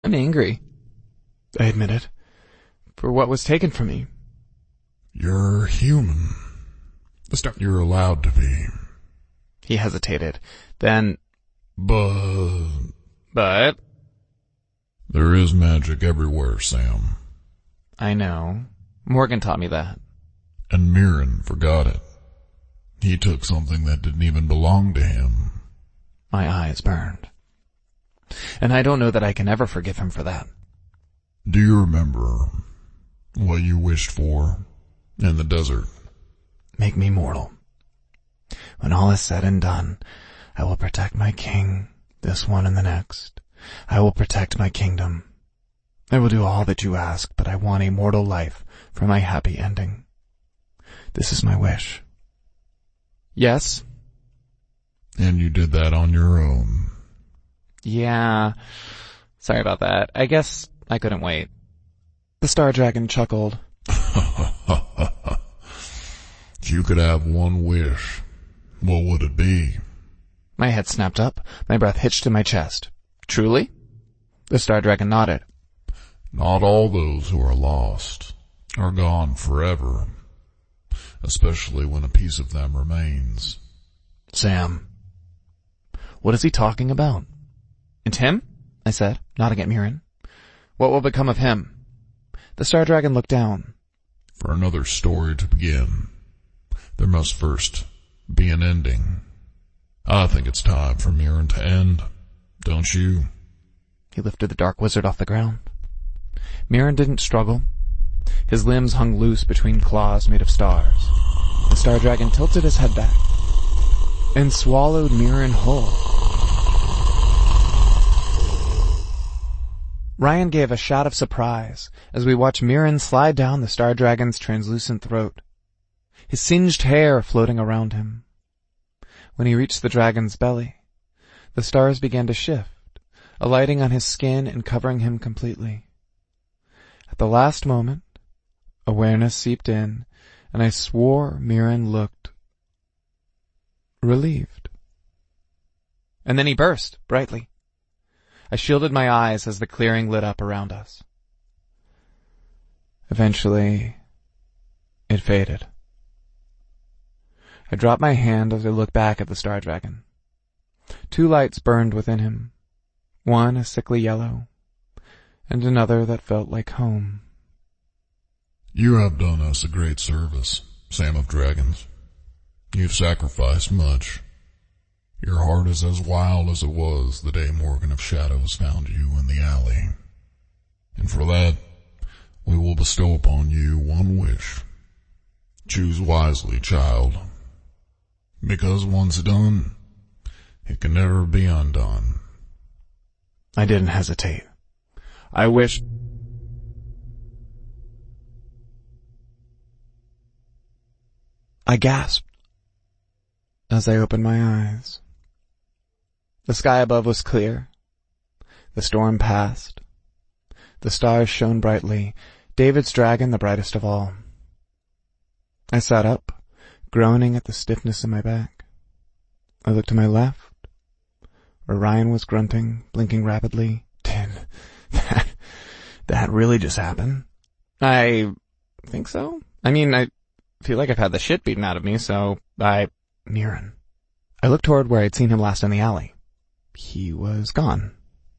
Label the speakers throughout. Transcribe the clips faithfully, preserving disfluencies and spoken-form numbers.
Speaker 1: I'm angry, I admitted, for what was taken from me.
Speaker 2: You're human.
Speaker 1: The star-
Speaker 2: You're allowed to be.
Speaker 1: He hesitated. Then,
Speaker 2: But...
Speaker 1: But...
Speaker 2: There is magic everywhere, Sam.
Speaker 1: I know. Morgan taught me that.
Speaker 2: And Mirren forgot it. He took something that didn't even belong to him.
Speaker 1: My eyes burned. And I don't know that I can ever forgive him for that.
Speaker 2: Do you remember what you wished for in the desert?
Speaker 1: Make me mortal. When all is said and done, I will protect my king, this one and the next. I will protect my kingdom. I will do all that you ask, but I want a mortal life for my happy ending. This is my wish. Yes?
Speaker 2: And you did that on your own.
Speaker 1: Yeah. Sorry about that. I guess I couldn't wait. The Star Dragon chuckled.
Speaker 2: If you could have one wish, what would it be?
Speaker 1: My head snapped up. My breath hitched in my chest. Truly? The Star Dragon nodded.
Speaker 2: Not all those who are lost are gone forever, especially when a piece of them remains.
Speaker 1: Sam, what is he talking about? And him? I said, nodding at Mirren. What will become of him? The Star Dragon looked down.
Speaker 2: For another story to begin, there must first be an ending. I think it's time for Mirren to end, don't you?
Speaker 1: He lifted the Dark Wizard off the ground. Mirren didn't struggle. His limbs hung loose between claws made of stars. The Star Dragon tilted his head back and swallowed Mirren whole. Ryan gave a shout of surprise as we watched Mirren slide down the Star Dragon's translucent throat, his singed hair floating around him. When he reached the dragon's belly, the stars began to shift, alighting on his skin and covering him completely. At the last moment, awareness seeped in, and I swore Mirren looked relieved. And then he burst, brightly. I shielded my eyes as the clearing lit up around us. Eventually, it faded. I dropped my hand as I looked back at the Star Dragon. Two lights burned within him, one a sickly yellow, and another that felt like home.
Speaker 2: You have done us a great service, Sam of Dragons. You've sacrificed much. Your heart is as wild as it was the day Morgan of Shadows found you in the alley. And for that, we will bestow upon you one wish. Choose wisely, child. Because once done, it can never be undone.
Speaker 1: I didn't hesitate. I wished... I gasped as I opened my eyes. The sky above was clear. The storm passed. The stars shone brightly, David's dragon the brightest of all. I sat up, groaning at the stiffness in my back. I looked to my left, where Ryan was grunting, blinking rapidly. Did that, that really just happen? I think so. I mean, I feel like I've had the shit beaten out of me, so I... Mirren. I looked toward where I'd seen him last in the alley. He was gone.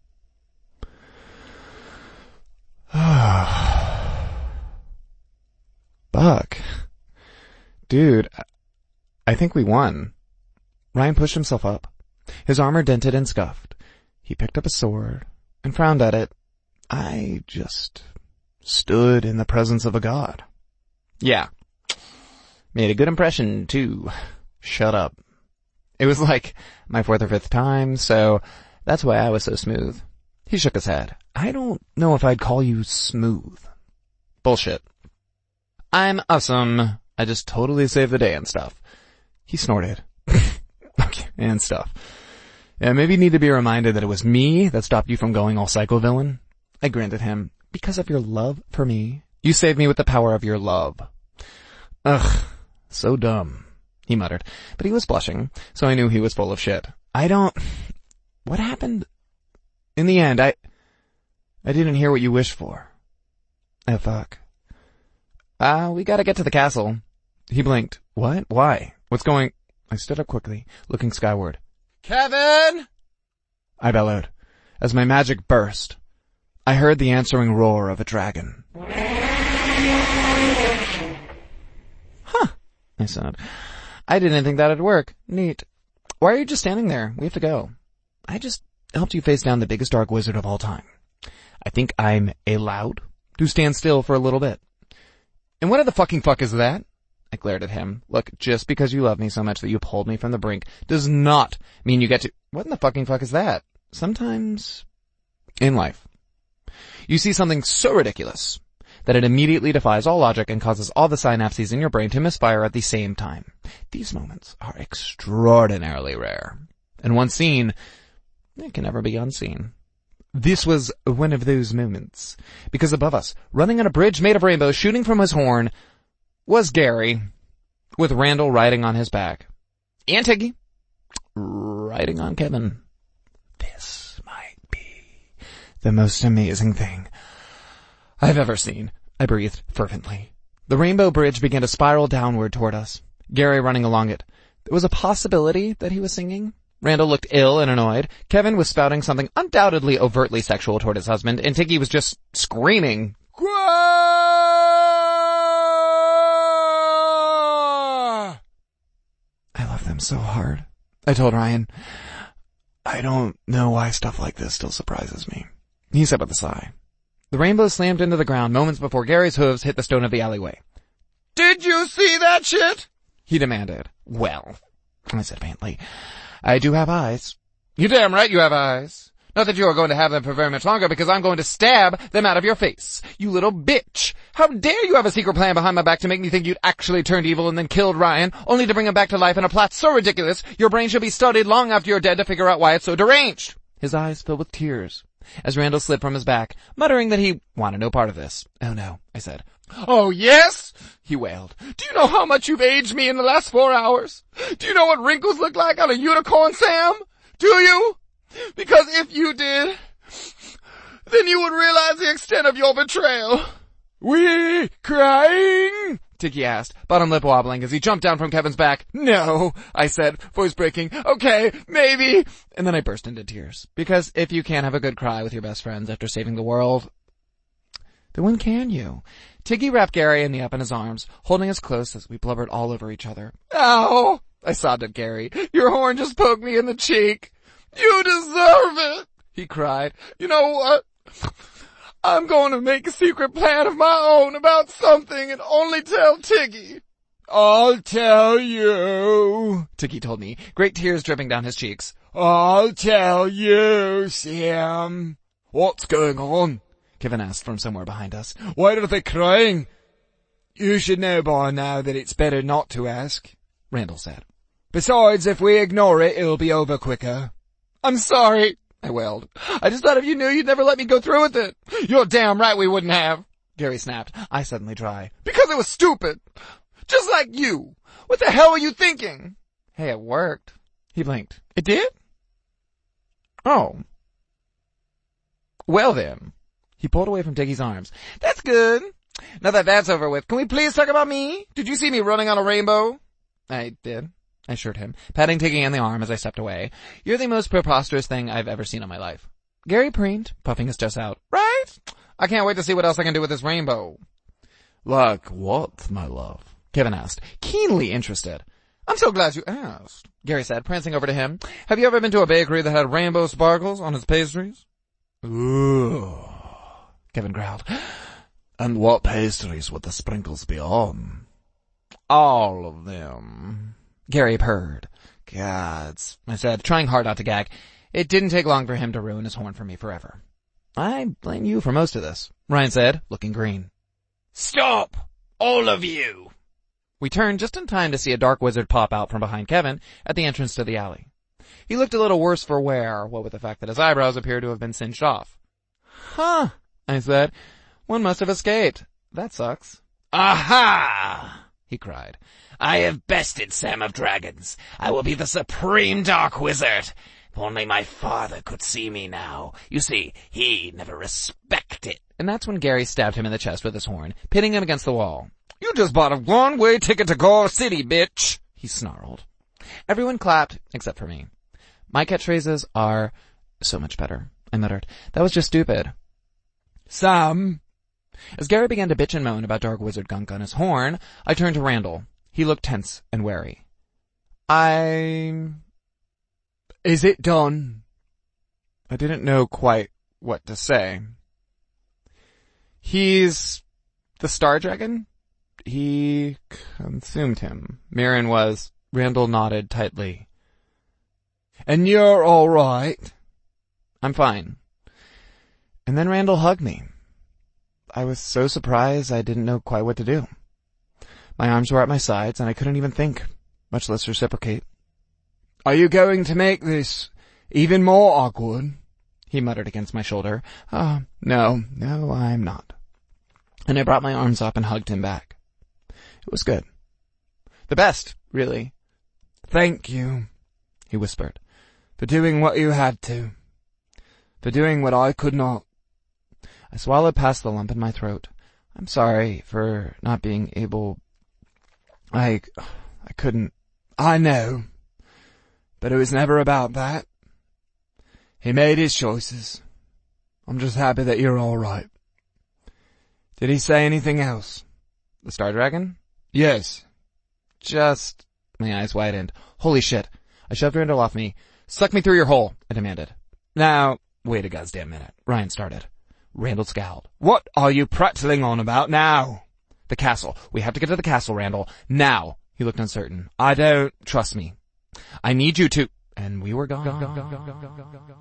Speaker 1: Buck. Dude, I think we won. Ryan pushed himself up. His armor dented and scuffed. He picked up a sword and frowned at it. I just stood in the presence of a god. Yeah. Made a good impression, too. Shut up. It was like my fourth or fifth time, so that's why I was so smooth. He shook his head. I don't know if I'd call you smooth. Bullshit. I'm awesome. I just totally saved the day and stuff. He snorted. Okay, and stuff. Yeah, maybe you need to be reminded that it was me that stopped you from going all psycho-villain. I grinned at him. Because of your love for me, you saved me with the power of your love. Ugh, so dumb, he muttered. But he was blushing, so I knew he was full of shit. I don't... What happened? In the end, I... I didn't hear what you wished for. Oh, fuck. Ah, uh, we gotta get to the castle. He blinked. What? Why? What's going... I stood up quickly, looking skyward. Kevin! I bellowed. As my magic burst, I heard the answering roar of a dragon. Huh, I said. I didn't think that'd work. Neat. Why are you just standing there? We have to go. I just helped you face down the biggest dark wizard of all time. I think I'm allowed to stand still for a little bit. And what the fucking fuck is that? I glared at him. Look, just because you love me so much that you pulled me from the brink does not mean you get to... What in the fucking fuck is that? Sometimes in life, you see something so ridiculous that it immediately defies all logic and causes all the synapses in your brain to misfire at the same time. These moments are extraordinarily rare. And once seen, it can never be unseen. This was one of those moments, because above us, running on a bridge made of rainbows, shooting from his horn, was Gary, with Randall riding on his back, and Tiggy riding on Kevin. This might be the most amazing thing I've ever seen, I breathed fervently. The rainbow bridge began to spiral downward toward us, Gary running along it. There was a possibility that he was singing. Randall looked ill and annoyed. Kevin was spouting something undoubtedly overtly sexual toward his husband, and Tiggy was just screaming. I love them so hard, I told Ryan. I don't know why stuff like this still surprises me, he said with a sigh. The rainbow slammed into the ground moments before Gary's hooves hit the stone of the alleyway. Did you see that shit? He demanded. Well, I said faintly, I do have eyes. You're damn right you have eyes. Not that you are going to have them for very much longer, because I'm going to stab them out of your face. You little bitch. How dare you have a secret plan behind my back to make me think you'd actually turned evil and then killed Ryan, only to bring him back to life in a plot so ridiculous your brain should be studied long after you're dead to figure out why it's so deranged. His eyes filled with tears as Randall slid from his back, muttering that he wanted no part of this. Oh no, I said. Oh yes? He wailed. Do you know how much you've aged me in the last four hours? Do you know what wrinkles look like on a unicorn, Sam? Do you? Because if you did, then you would realize the extent of your betrayal. We crying? Tiggy asked, bottom lip wobbling as he jumped down from Kevin's back. No, I said, voice breaking. Okay, maybe. And then I burst into tears. Because if you can't have a good cry with your best friends after saving the world, then when can you? Tiggy wrapped Gary and me up in his arms, holding us close as we blubbered all over each other. Ow! I sobbed at Gary. Your horn just poked me in the cheek. You deserve it, he cried. You know what? I'm going to make a secret plan of my own about something and only tell Tiggy. I'll tell you, Tiggy told me, great tears dripping down his cheeks. I'll tell you, Sam. What's going on? Kevin asked from somewhere behind us. Why are they crying? You should know by now that it's better not to ask, Randall said. Besides, if we ignore it, it'll be over quicker. I'm sorry, I wailed. I just thought if you knew you'd never let me go through with it. You're damn right we wouldn't have, Gary snapped, I suddenly dry. Because it was stupid. Just like you. What the hell were you thinking? Hey, it worked. He blinked. It did? Oh. Well then. He pulled away from Tiggy's arms. That's good. Now that that's over with, can we please talk about me? Did you see me running on a rainbow? I did. I assured him, patting Tiggy on the arm as I stepped away. You're the most preposterous thing I've ever seen in my life. Gary preened, puffing his chest out. Right? I can't wait to see what else I can do with this rainbow. Like what, my love? Kevin asked, keenly interested. I'm so glad you asked, Gary said, prancing over to him. Have you ever been to a bakery that had rainbow sparkles on its pastries? Ooh, Kevin growled. And what pastries would the sprinkles be on? All of them. Gary purred. Gods, I said, trying hard not to gag. It didn't take long for him to ruin his horn for me forever. I blame you for most of this, Ryan said, looking green. Stop! All of you! We turned just in time to see a dark wizard pop out from behind Kevin at the entrance to the alley. He looked a little worse for wear, what with the fact that his eyebrows appeared to have been singed off. Huh, I said. One must have escaped. That sucks. Aha! He cried. I have bested Sam of Dragons. I will be the supreme dark wizard. If only my father could see me now. You see, he never respected. And that's when Gary stabbed him in the chest with his horn, pitting him against the wall. You just bought a one-way ticket to Gore City, bitch, he snarled. Everyone clapped, except for me. My catchphrases are so much better, I muttered. That was just stupid. Sam. As Gary began to bitch and moan about Dark Wizard Gunk on his horn, I turned to Randall. He looked tense and wary. I'm... Is it done? I didn't know quite what to say. He's the Star Dragon? He consumed him. Mirren was. Randall nodded tightly. And you're all right? I'm fine. And then Randall hugged me. I was so surprised I didn't know quite what to do. My arms were at my sides and I couldn't even think, much less reciprocate. Are you going to make this even more awkward? He muttered against my shoulder. Ah, oh, no, no, I'm not. And I brought my arms up and hugged him back. It was good. The best, really. Thank you, he whispered, for doing what you had to. For doing what I could not. I swallowed past the lump in my throat. I'm sorry for not being able... I... I couldn't... I know. But it was never about that. He made his choices. I'm just happy that you're all right. Did he say anything else? The Star Dragon? Yes. Just... My eyes widened. Holy shit. I shoved Randall off me. Suck me through your hole, I demanded. Now, wait a goddamn minute. Ryan started. Randall scowled. What are you prattling on about now? The castle. We have to get to the castle, Randall. Now. He looked uncertain. I don't... Trust me. I need you to... And we were gone. gone, gone, gone, gone, gone, gone, gone.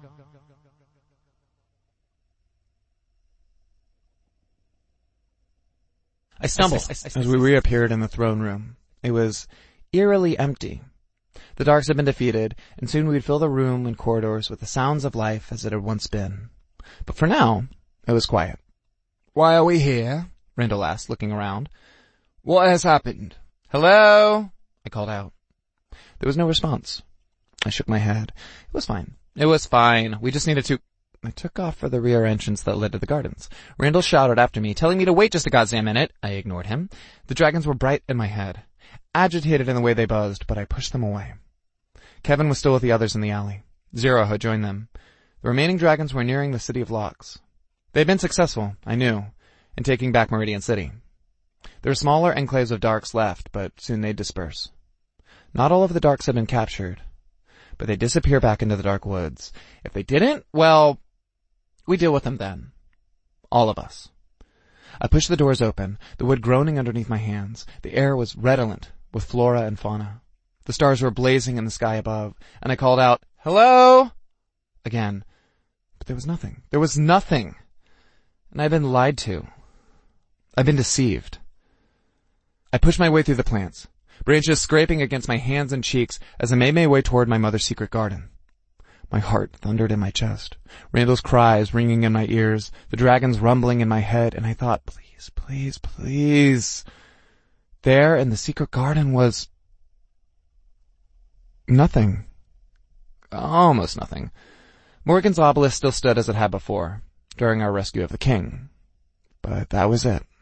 Speaker 1: I stumbled as we reappeared in the throne room. It was eerily empty. The Darks had been defeated, and soon we'd fill the room and corridors with the sounds of life as it had once been. But for now, it was quiet. Why are we here? Randall asked, looking around. What has happened? Hello? I called out. There was no response. I shook my head. It was fine. It was fine. We just needed to... I took off for the rear entrance that led to the gardens. Randall shouted after me, telling me to wait just a goddamn minute. I ignored him. The dragons were bright in my head, agitated in the way they buzzed, but I pushed them away. Kevin was still with the others in the alley. Zero had joined them. The remaining dragons were nearing the city of Locks. They had been successful, I knew, in taking back Meridian City. There were smaller enclaves of Darks left, but soon they'd disperse. Not all of the Darks had been captured, but they'd disappear back into the Dark Woods. If they didn't, well... we deal with them then. All of us. I pushed the doors open, the wood groaning underneath my hands. The air was redolent with flora and fauna. The stars were blazing in the sky above, and I called out, Hello? Again. But there was nothing. There was nothing. And I've been lied to. I've been deceived. I pushed my way through the plants, branches scraping against my hands and cheeks as I made my way toward my mother's secret garden. My heart thundered in my chest, Randall's cries ringing in my ears, the dragons rumbling in my head, and I thought, please, please, please. There in the secret garden was... nothing. Almost nothing. Morgan's obelisk still stood as it had before, during our rescue of the king. But that was it.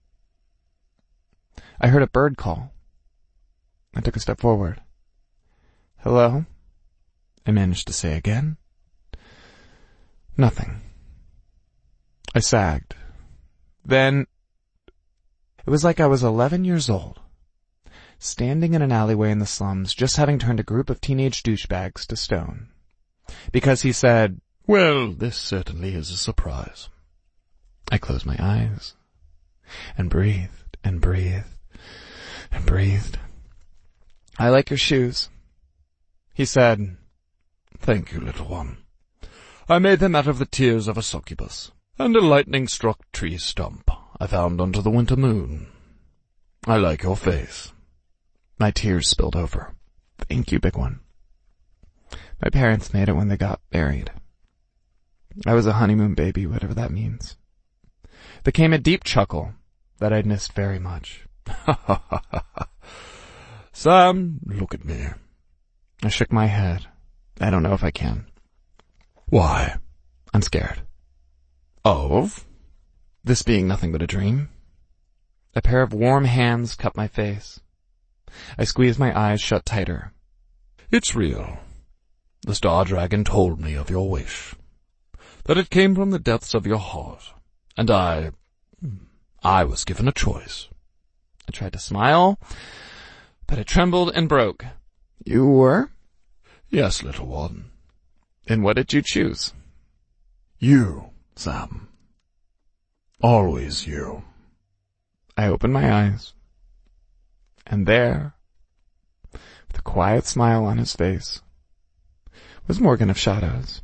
Speaker 1: I heard a bird call. I took a step forward. Hello? I managed to say again. Nothing. I sagged. Then, it was like I was eleven years old, standing in an alleyway in the slums, just having turned a group of teenage douchebags to stone. Because he said, Well, this certainly is a surprise. I closed my eyes, and breathed, and breathed, and breathed. I like your shoes. He said, Thank you, little one. I made them out of the tears of a succubus, and a lightning-struck tree stump I found under the winter moon. I like your face. My tears spilled over. Thank you, big one. My parents made it when they got married. I was a honeymoon baby, whatever that means. There came a deep chuckle that I'd missed very much. Ha ha ha ha. Sam, look at me. I shook my head. I don't know if I can.
Speaker 2: Why?
Speaker 1: I'm scared.
Speaker 2: Of?
Speaker 1: This being nothing but a dream. A pair of warm hands cupped my face. I squeezed my eyes shut tighter.
Speaker 2: It's real. The Star Dragon told me of your wish. That it came from the depths of your heart. And I... I was given a choice.
Speaker 1: I tried to smile, but it trembled and broke. You were?
Speaker 2: Yes, little one.
Speaker 1: And what did you choose?
Speaker 2: You, Sam. Always you.
Speaker 1: I opened my eyes. And there, with a quiet smile on his face, was Morgan of Shadows.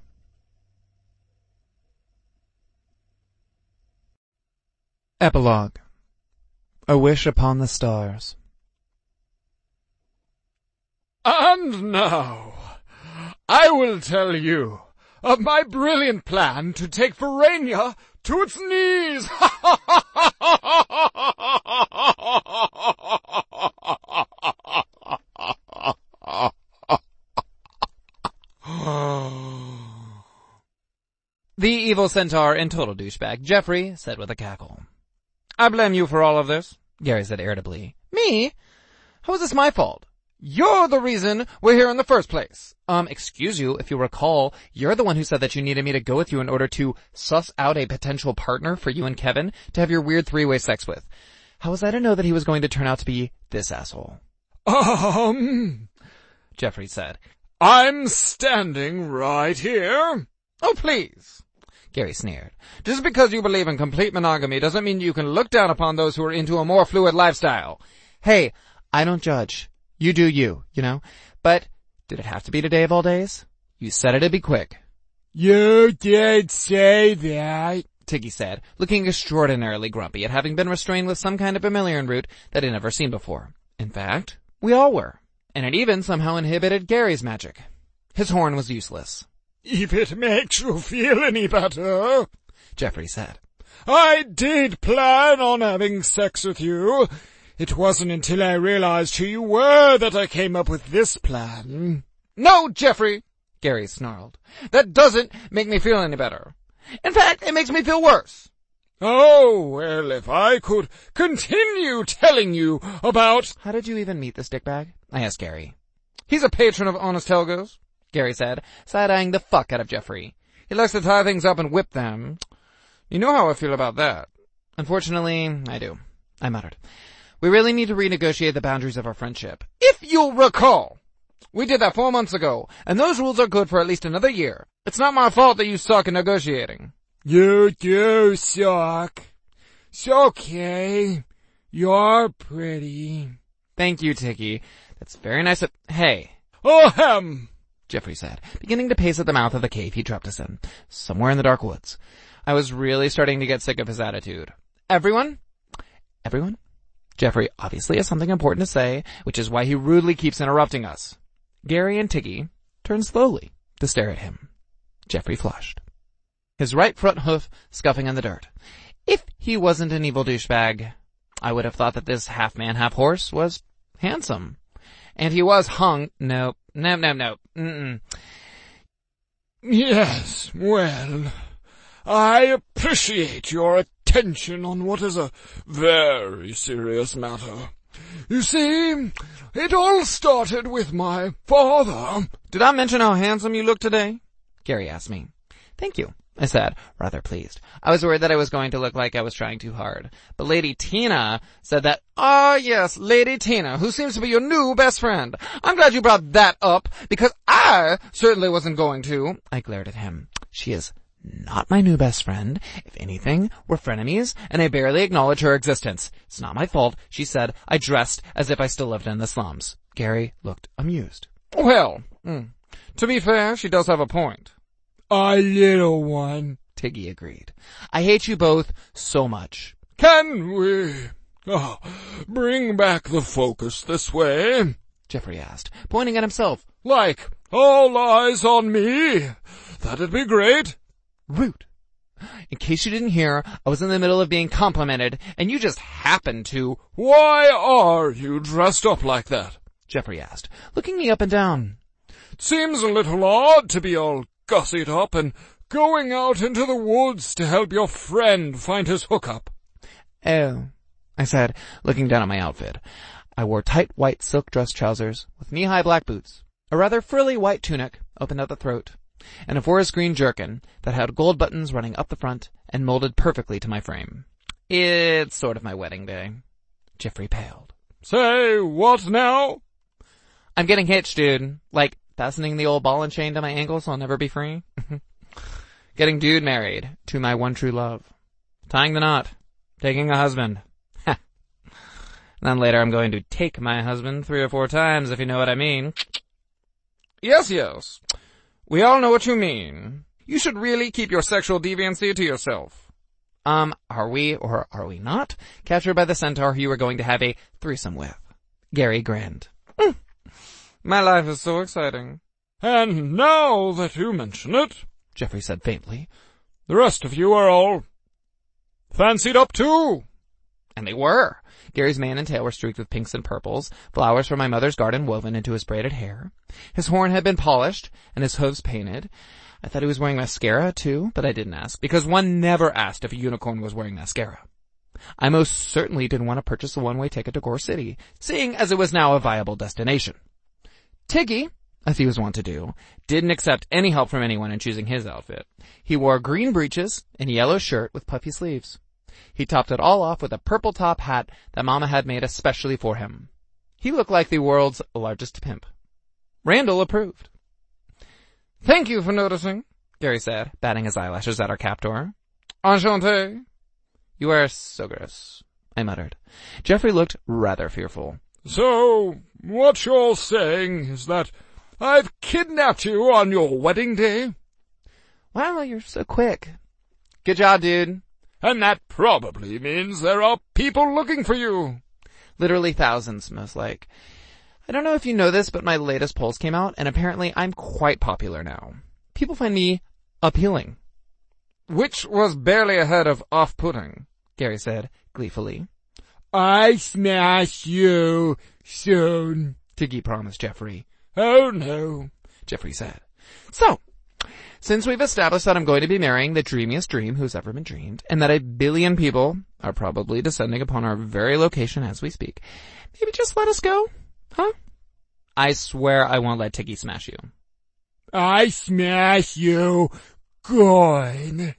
Speaker 1: Epilogue. A Wish Upon the Stars.
Speaker 3: And now, I will tell you of my brilliant plan to take Verania to its knees.
Speaker 4: The evil centaur and total douchebag, Jeffrey, said with a cackle. I blame you for all of this, Gary said irritably. Me? How is this my fault? You're the reason we're here in the first place. Um, excuse you, if you recall, you're the one who said that you needed me to go with you in order to suss out a potential partner for you and Kevin to have your weird three-way sex with. How was I to know that he was going to turn out to be this asshole?
Speaker 3: Um,
Speaker 4: Jeffrey said.
Speaker 3: I'm standing right here.
Speaker 4: Oh, please. Gary sneered. Just because you believe in complete monogamy doesn't mean you can look down upon those who are into a more fluid lifestyle. Hey, I don't judge. You do you, you know? But did it have to be today of all days? You said it'd be quick.
Speaker 3: You did say that,
Speaker 4: Tiggy said, looking extraordinarily grumpy at having been restrained with some kind of mammalian root that he'd never seen before. In fact, we all were. And it even somehow inhibited Gary's magic. His horn was useless.
Speaker 3: If it makes you feel any better,
Speaker 4: Jeffrey said.
Speaker 3: I did plan on having sex with you. It wasn't until I realized who you were that I came up with this plan.
Speaker 4: No, Jeffrey, Gary snarled. That doesn't make me feel any better. In fact, it makes me feel worse.
Speaker 3: Oh, well, if I could continue telling you about...
Speaker 4: How did you even meet this dickbag? I asked Gary. He's a patron of Honest Helgo's, Gary said, side-eyeing the fuck out of Jeffrey. He likes to tie things up and whip them. You know how I feel about that. Unfortunately, I do, I muttered. We really need to renegotiate the boundaries of our friendship. If you'll recall, we did that four months ago, and those rules are good for at least another year. It's not my fault that you suck at negotiating.
Speaker 3: You do suck. It's okay. You're pretty.
Speaker 4: Thank you, Tiggy. That's very nice of... Hey.
Speaker 3: Ahem,
Speaker 4: Jeffrey said, beginning to pace at the mouth of the cave he trapped us in, somewhere in the dark woods. I was really starting to get sick of his attitude. Everyone? Everyone? Jeffrey obviously has something important to say, which is why he rudely keeps interrupting us. Gary and Tiggy turned slowly to stare at him. Jeffrey flushed, his right front hoof scuffing in the dirt. If he wasn't an evil douchebag, I would have thought that this half-man, half-horse was handsome. And he was hung... Nope. Nope, nope, nope. Mm-mm.
Speaker 3: Yes, well, I appreciate your attention on what is a very serious matter. You see, it all started with my father.
Speaker 4: Did I mention how handsome you look today? Gary asked me. Thank you, I said, rather pleased. I was worried that I was going to look like I was trying too hard. But Lady Tina said that, ah yes, Lady Tina, who seems to be your new best friend. I'm glad you brought that up, because I certainly wasn't going to. I glared at him. She is not my new best friend. If anything, we're frenemies, and I barely acknowledge her existence. It's not my fault, she said. I dressed as if I still lived in the slums. Gary looked amused.
Speaker 3: Well, mm, to be fair, she does have a point. A little one,
Speaker 4: Tiggy agreed. I hate you both so much.
Speaker 3: Can we oh, bring back the focus this way?
Speaker 4: Jeffrey asked, pointing at himself.
Speaker 3: Like, all eyes on me. That'd be great.
Speaker 4: Rude. In case you didn't hear, I was in the middle of being complimented, and you just happened to...
Speaker 3: Why are you dressed up like that?
Speaker 4: Jeffrey asked, looking me up and down.
Speaker 3: seems a little odd to be all gussied up and going out into the woods to help your friend find his hookup.
Speaker 4: Oh, I said, looking down at my outfit. I wore tight white silk dress trousers with knee-high black boots, a rather frilly white tunic opened at the throat, and a forest green jerkin that had gold buttons running up the front and molded perfectly to my frame. It's sort of my wedding day. Jeffrey paled.
Speaker 3: Say, what now?
Speaker 4: I'm getting hitched, dude. Like, fastening the old ball and chain to my ankle so I'll never be free. Getting dude married to my one true love. Tying the knot. Taking a husband. Ha. Then later I'm going to take my husband three or four times, if you know what I mean.
Speaker 3: Yes, yes. We all know what you mean. You should really keep your sexual deviancy to yourself.
Speaker 4: Um, are we, or are we not, captured by the centaur who you were going to have a threesome with? Gary grinned.
Speaker 3: Mm. My life is so exciting. And now that you mention it,
Speaker 4: Jeffrey said faintly,
Speaker 3: the rest of you are all fancied up too.
Speaker 4: And they were. Gary's mane and tail were streaked with pinks and purples, flowers from my mother's garden woven into his braided hair. His horn had been polished, and his hooves painted. I thought he was wearing mascara, too, but I didn't ask, because one never asked if a unicorn was wearing mascara. I most certainly didn't want to purchase a one-way ticket to Gore City, seeing as it was now a viable destination. Tiggy, as he was wont to do, didn't accept any help from anyone in choosing his outfit. He wore green breeches and a yellow shirt with puffy sleeves. He topped it all off with a purple top hat that Mama had made especially for him. He looked like the world's largest pimp. Randall approved.
Speaker 3: Thank you for noticing,
Speaker 4: Gary said, batting his eyelashes at our captor.
Speaker 3: Enchanté.
Speaker 4: You are so gross, I muttered. Jeffrey looked rather fearful.
Speaker 3: So, what you're saying is that I've kidnapped you on your wedding day?
Speaker 4: Wow, you're so quick. Good job, dude.
Speaker 3: And that probably means there are people looking for you.
Speaker 4: Literally thousands, most like. I don't know if you know this, but my latest polls came out, and apparently I'm quite popular now. People find me appealing.
Speaker 3: Which was barely ahead of off-putting,
Speaker 4: Gary said, gleefully.
Speaker 3: I smash you soon,
Speaker 4: Tiggy promised Jeffrey.
Speaker 3: Oh no,
Speaker 4: Jeffrey said. So, since we've established that I'm going to be marrying the dreamiest dream who's ever been dreamed, and that a billion people are probably descending upon our very location as we speak, maybe just let us go, huh? I swear I won't let Tiggy smash you.
Speaker 3: I smash you good.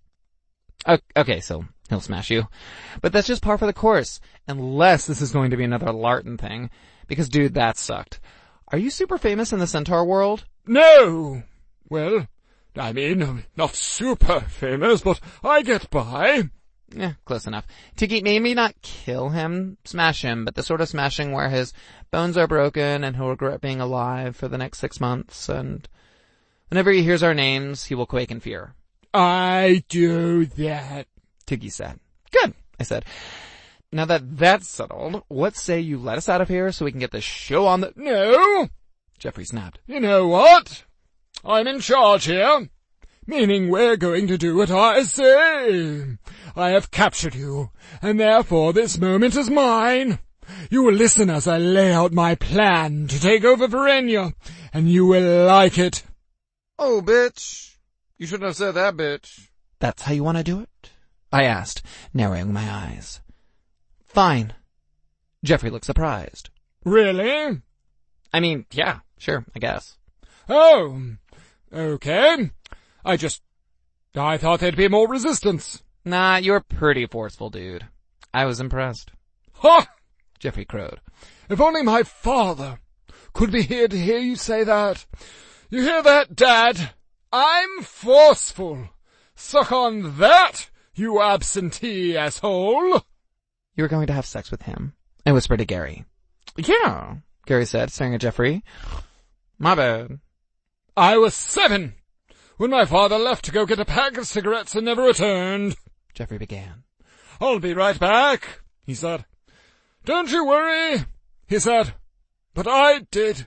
Speaker 4: Okay, so he'll smash you. But that's just par for the course, unless this is going to be another Larton thing, because dude, that sucked. Are you super famous in the centaur world?
Speaker 3: No! Well, I mean, not super famous, but I get by.
Speaker 4: Yeah, close enough. Tiggy, maybe not kill him, smash him, but the sort of smashing where his bones are broken and he'll regret being alive for the next six months, and whenever he hears our names, he will quake in fear.
Speaker 3: I do that,
Speaker 4: Tiggy said. Good, I said. Now that that's settled, what say you let us out of here so we can get this show on the—
Speaker 3: No!
Speaker 4: Jeffrey snapped.
Speaker 3: You know what? I'm in charge here. Meaning we're going to do what I say. I have captured you, and therefore this moment is mine. You will listen as I lay out my plan to take over Verenia, and you will like it. Oh, bitch. You shouldn't have said that, bitch.
Speaker 4: That's how you want to do it? I asked, narrowing my eyes. Fine. Jeffrey looked surprised.
Speaker 3: Really?
Speaker 4: I mean, yeah, sure, I guess.
Speaker 3: Oh, okay. I just, I thought there'd be more resistance.
Speaker 4: Nah, you're pretty forceful, dude. I was impressed.
Speaker 3: Ha!
Speaker 4: Jeffrey crowed.
Speaker 3: If only my father could be here to hear you say that. You hear that, Dad? I'm forceful. Suck on that, you absentee asshole.
Speaker 4: You were going to have sex with him, I whispered to Gary.
Speaker 3: Yeah,
Speaker 4: Gary said, staring at Jeffrey. My bad.
Speaker 3: I was seven when my father left to go get a pack of cigarettes and never returned.
Speaker 4: Jeffrey began.
Speaker 3: I'll be right back, he said. Don't you worry, he said. But I did.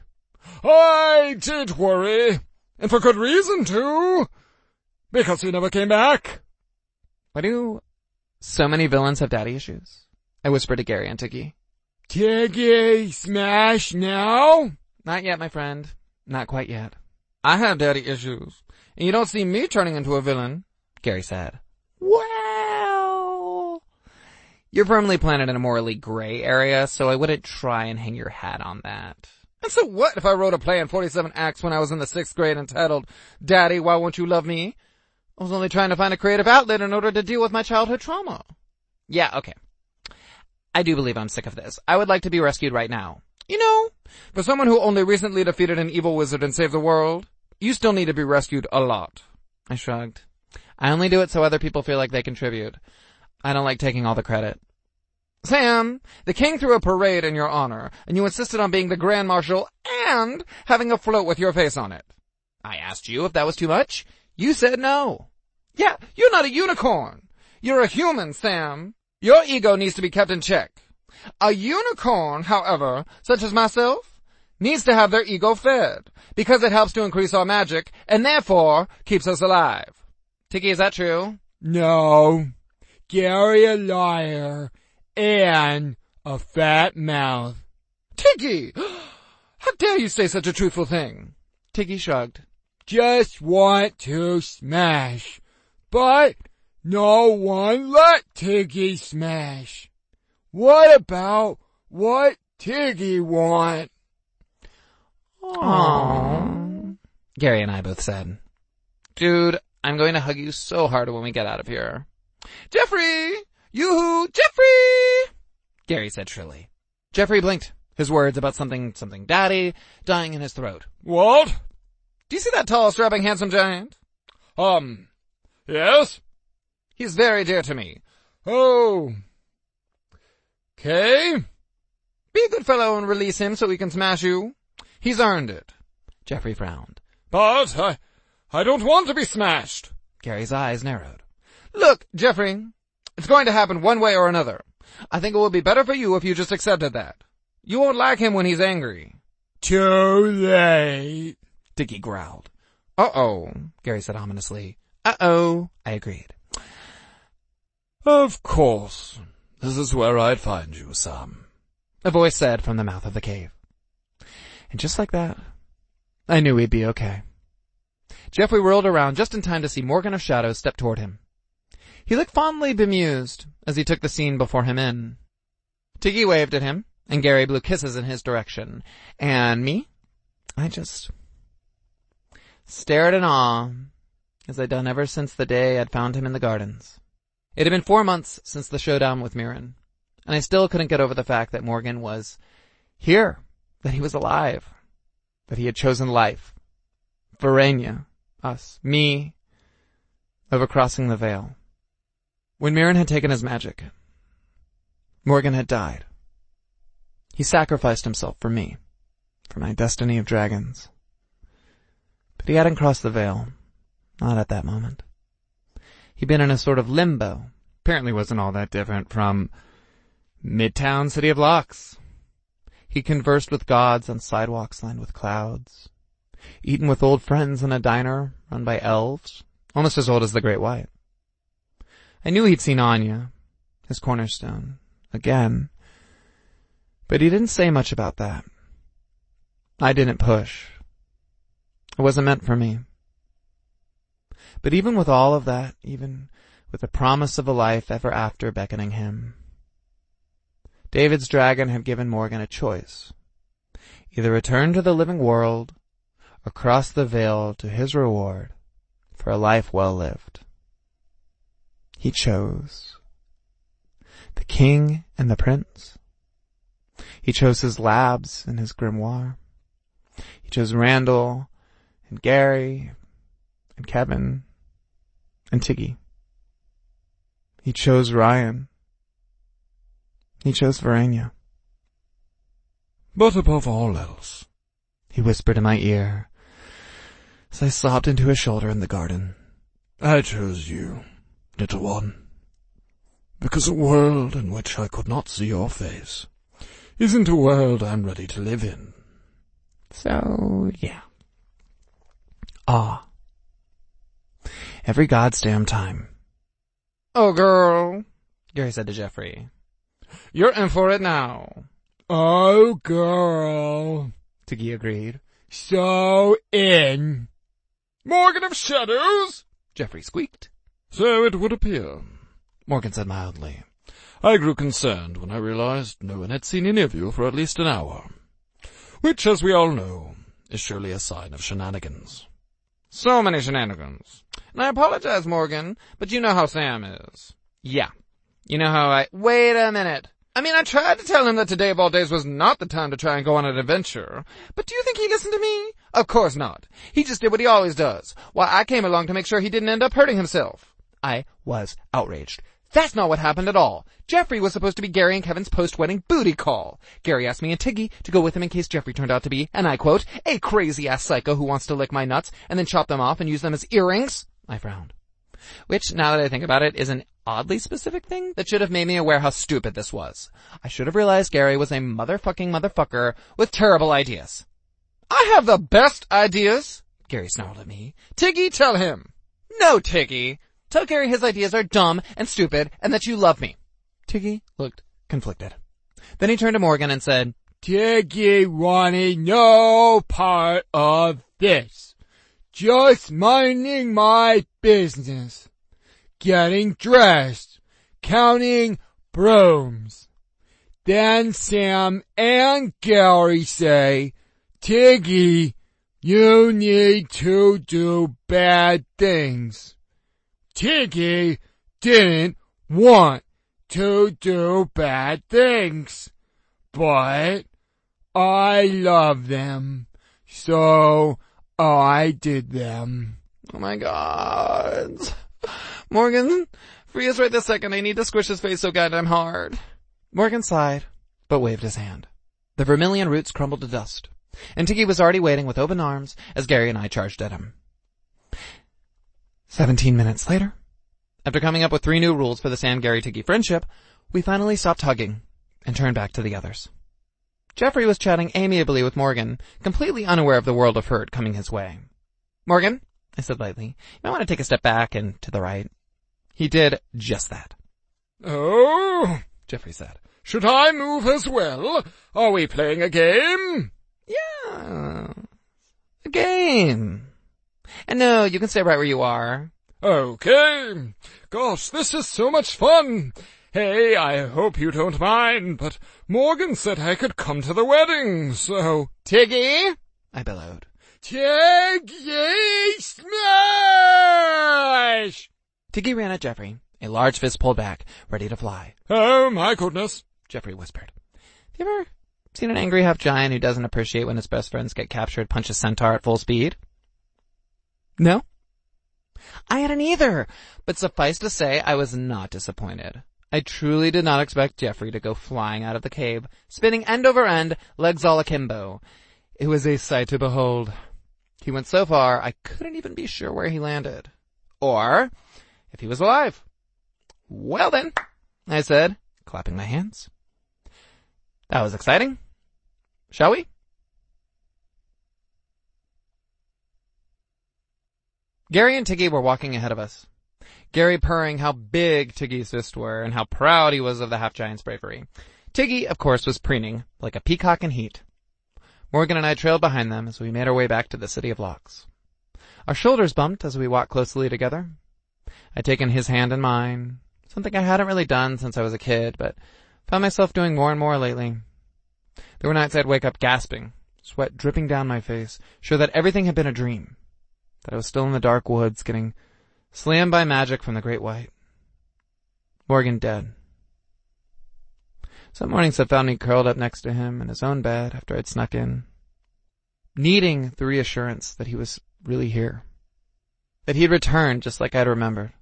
Speaker 3: I did worry. And for good reason, too. Because he never came back.
Speaker 4: Why do so many villains have daddy issues? I whispered to Gary and Tiggy.
Speaker 3: Tiggy, smash now?
Speaker 4: Not yet, my friend. Not quite yet. I have daddy issues, and you don't see me turning into a villain, Gary said. Well, you're firmly planted in a morally gray area, so I wouldn't try and hang your hat on that. And so what if I wrote a play in forty-seven acts when I was in the sixth grade entitled, Daddy, Why Won't You Love Me? I was only trying to find a creative outlet in order to deal with my childhood trauma. Yeah, okay. I do believe I'm sick of this. I would like to be rescued right now. You know, for someone who only recently defeated an evil wizard and saved the world, you still need to be rescued a lot. I shrugged. I only do it so other people feel like they contribute. I don't like taking all the credit. Sam, the king threw a parade in your honor, and you insisted on being the Grand Marshal and having a float with your face on it. I asked you if that was too much. You said no. Yeah, you're not a unicorn. You're a human, Sam. Your ego needs to be kept in check. A unicorn, however, such as myself, needs to have their ego fed, because it helps to increase our magic, and therefore keeps us alive. Tiki, is that true?
Speaker 3: No. Gary a liar. And a fat mouth.
Speaker 4: Tiggy! How dare you say such a truthful thing? Tiggy shrugged.
Speaker 3: Just want to smash. But no one let Tiggy smash. What about what Tiggy want?
Speaker 4: Aww. Gary and I both said. Dude, I'm going to hug you so hard when we get out of here. Jeffrey! Yoo-hoo! Jeffrey! Gary said shrilly. Jeffrey blinked, his words about something, something daddy, dying in his throat.
Speaker 3: What?
Speaker 4: Do you see that tall, strapping, handsome giant?
Speaker 3: Um, yes?
Speaker 4: He's very dear to me.
Speaker 3: Oh. Okay.
Speaker 4: Be a good fellow and release him so we can smash you. He's earned it. Jeffrey frowned.
Speaker 3: But I, I don't want to be smashed.
Speaker 4: Gary's eyes narrowed. Look, Jeffrey, it's going to happen one way or another. I think it would be better for you if you just accepted that. You won't like him when he's angry.
Speaker 3: Too late.
Speaker 4: Dicky growled. Uh-oh, Gary said ominously. Uh-oh, I agreed.
Speaker 3: Of course. This is where I'd find you, Sam.
Speaker 4: A voice said from the mouth of the cave. And just like that, I knew we'd be okay. Jeffrey whirled around just in time to see Morgan of Shadows step toward him. He looked fondly bemused as he took the scene before him in. Tiggy waved at him, and Gary blew kisses in his direction. And me? I just stared in awe, as I'd done ever since the day I'd found him in the gardens. It had been four months since the showdown with Mirren, and I still couldn't get over the fact that Morgan was here, that he was alive, that he had chosen life. Verenia, us, me, over crossing the veil. When Mirren had taken his magic, Morgan had died. He sacrificed himself for me, for my destiny of dragons. But he hadn't crossed the veil, not at that moment. He'd been in a sort of limbo. Apparently wasn't all that different from Midtown City of Locks. He conversed with gods on sidewalks lined with clouds, eaten with old friends in a diner run by elves, almost as old as the Great White. I knew he'd seen Anya, his cornerstone, again, but he didn't say much about that. I didn't push. It wasn't meant for me. But even with all of that, even with the promise of a life ever after beckoning him, David's dragon had given Morgan a choice. Either return to the living world or cross the veil to his reward for a life well lived. He chose. The king and the prince. He chose his labs and his grimoire. He chose Randall and Gary and Kevin and Tiggy. He chose Ryan. He chose Verenia.
Speaker 3: But above all else,
Speaker 4: he whispered in my ear as I sobbed into his shoulder in the garden,
Speaker 3: I chose you, little one, because a world in which I could not see your face isn't a world I'm ready to live in.
Speaker 4: So, yeah. Ah. Every goddamn time. Oh, girl, Gary said to Jeffrey. You're in for it now.
Speaker 3: Oh, girl,
Speaker 4: Tiggy agreed.
Speaker 3: so in. Morgan of Shadows?
Speaker 4: Geoffrey squeaked.
Speaker 3: So it would appear,
Speaker 4: Morgan said mildly.
Speaker 3: I grew concerned when I realized no one had seen any of you for at least an hour, which, as we all know, is surely a sign of shenanigans.
Speaker 4: So many shenanigans. And I apologize, Morgan, but you know how Sam is. Yeah. You know how I... Wait a minute. I mean, I tried to tell him that today of all days was not the time to try and go on an adventure. But do you think he listened to me? Of course not. He just did what he always does. Why, I came along to make sure he didn't end up hurting himself. I was outraged. That's not what happened at all. Geoffrey was supposed to be Gary and Kevin's post-wedding booty call. Gary asked me and Tiggy to go with him in case Geoffrey turned out to be, and I quote, a crazy-ass psycho who wants to lick my nuts and then chop them off and use them as earrings. I frowned. Which, now that I think about it, is an oddly specific thing that should have made me aware how stupid this was. I should have realized Gary was a motherfucking motherfucker with terrible ideas. I have the best ideas, Gary snarled at me. Tiggy, tell him. No, Tiggy. Tell Gary his ideas are dumb and stupid and that you love me. Tiggy looked conflicted. Then he turned to Morgan and said,
Speaker 3: Tiggy wanted no part of this. Just minding my business. Getting dressed. Counting brooms. Then Sam and Gary say, Tiggy, you need to do bad things. Tiggy didn't want to do bad things, but I love them, so I did them.
Speaker 4: Oh my God. Morgan, free us right this second. I need to squish his face so goddamn hard. Morgan sighed, but waved his hand. The vermilion roots crumbled to dust, and Tiggy was already waiting with open arms as Gary and I charged at him. Seventeen minutes later, after coming up with three new rules for the Sam Gary Tiggy friendship, we finally stopped hugging and turned back to the others. Geoffrey was chatting amiably with Morgan, completely unaware of the world of hurt coming his way. Morgan, I said lightly, you might want to take a step back and to the right. He did just that.
Speaker 3: Oh,
Speaker 4: Geoffrey said.
Speaker 3: Should I move as well? Are we playing a game?
Speaker 4: Yeah, a game. And no, you can stay right where you are.
Speaker 3: Okay. Gosh, this is so much fun. Hey, I hope you don't mind, but Morgan said I could come to the wedding, so...
Speaker 4: Tiggy, I bellowed.
Speaker 3: Tiggy smash!
Speaker 4: Tiggy ran at Geoffrey, a large fist pulled back, ready to fly.
Speaker 3: Oh my goodness,
Speaker 4: Geoffrey whispered. Have you ever seen an angry half-giant who doesn't appreciate when his best friends get captured punch a centaur at full speed? No? I hadn't either, but suffice to say I was not disappointed. I truly did not expect Geoffrey to go flying out of the cave, spinning end over end, legs all akimbo. It was a sight to behold. He went so far I couldn't even be sure where he landed. Or if he was alive. Well then, I said, clapping my hands. That was exciting. Shall we? Gary and Tiggy were walking ahead of us. Gary purring how big Tiggy's fists were and how proud he was of the half-giant's bravery. Tiggy, of course, was preening like a peacock in heat. Morgan and I trailed behind them as we made our way back to the City of Locks. Our shoulders bumped as we walked closely together. I'd taken his hand in mine, something I hadn't really done since I was a kid, but found myself doing more and more lately. There were nights I'd wake up gasping, sweat dripping down my face, sure that everything had been a dream, that I was still in the dark woods getting slammed by magic from the Great White. Morgan dead. Some mornings I found me curled up next to him in his own bed after I'd snuck in, needing the reassurance that he was really here, that he'd returned just like I'd remembered.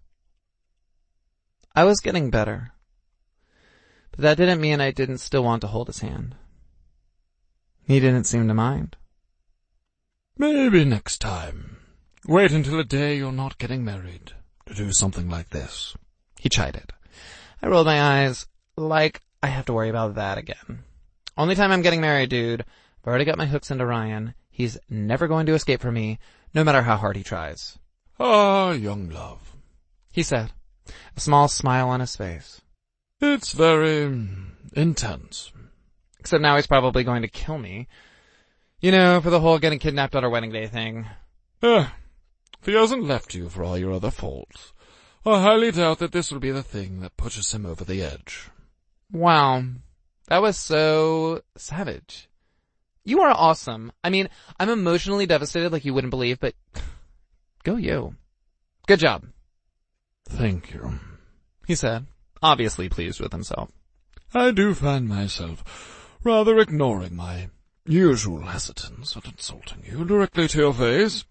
Speaker 4: I was getting better, but that didn't mean I didn't still want to hold his hand. He didn't seem to mind.
Speaker 3: Maybe next time. Wait until the day you're not getting married to do something like this,
Speaker 4: he chided. I rolled my eyes like I have to worry about that again. Only time I'm getting married, dude. I've already got my hooks into Ryan. He's never going to escape from me, no matter how hard he tries.
Speaker 3: Ah, young love,
Speaker 4: he said, a small smile on his face.
Speaker 3: It's very intense.
Speaker 4: Except now he's probably going to kill me. You know, for the whole getting kidnapped on our wedding day thing.
Speaker 3: Eh, if he hasn't left you for all your other faults, I highly doubt that this will be the thing that pushes him over the edge.
Speaker 4: Wow. That was so savage. You are awesome. I mean, I'm emotionally devastated like you wouldn't believe, but go you. Good job.
Speaker 3: Thank you,
Speaker 4: he said, obviously pleased with himself.
Speaker 3: I do find myself rather ignoring my usual hesitance at insulting you directly to your face.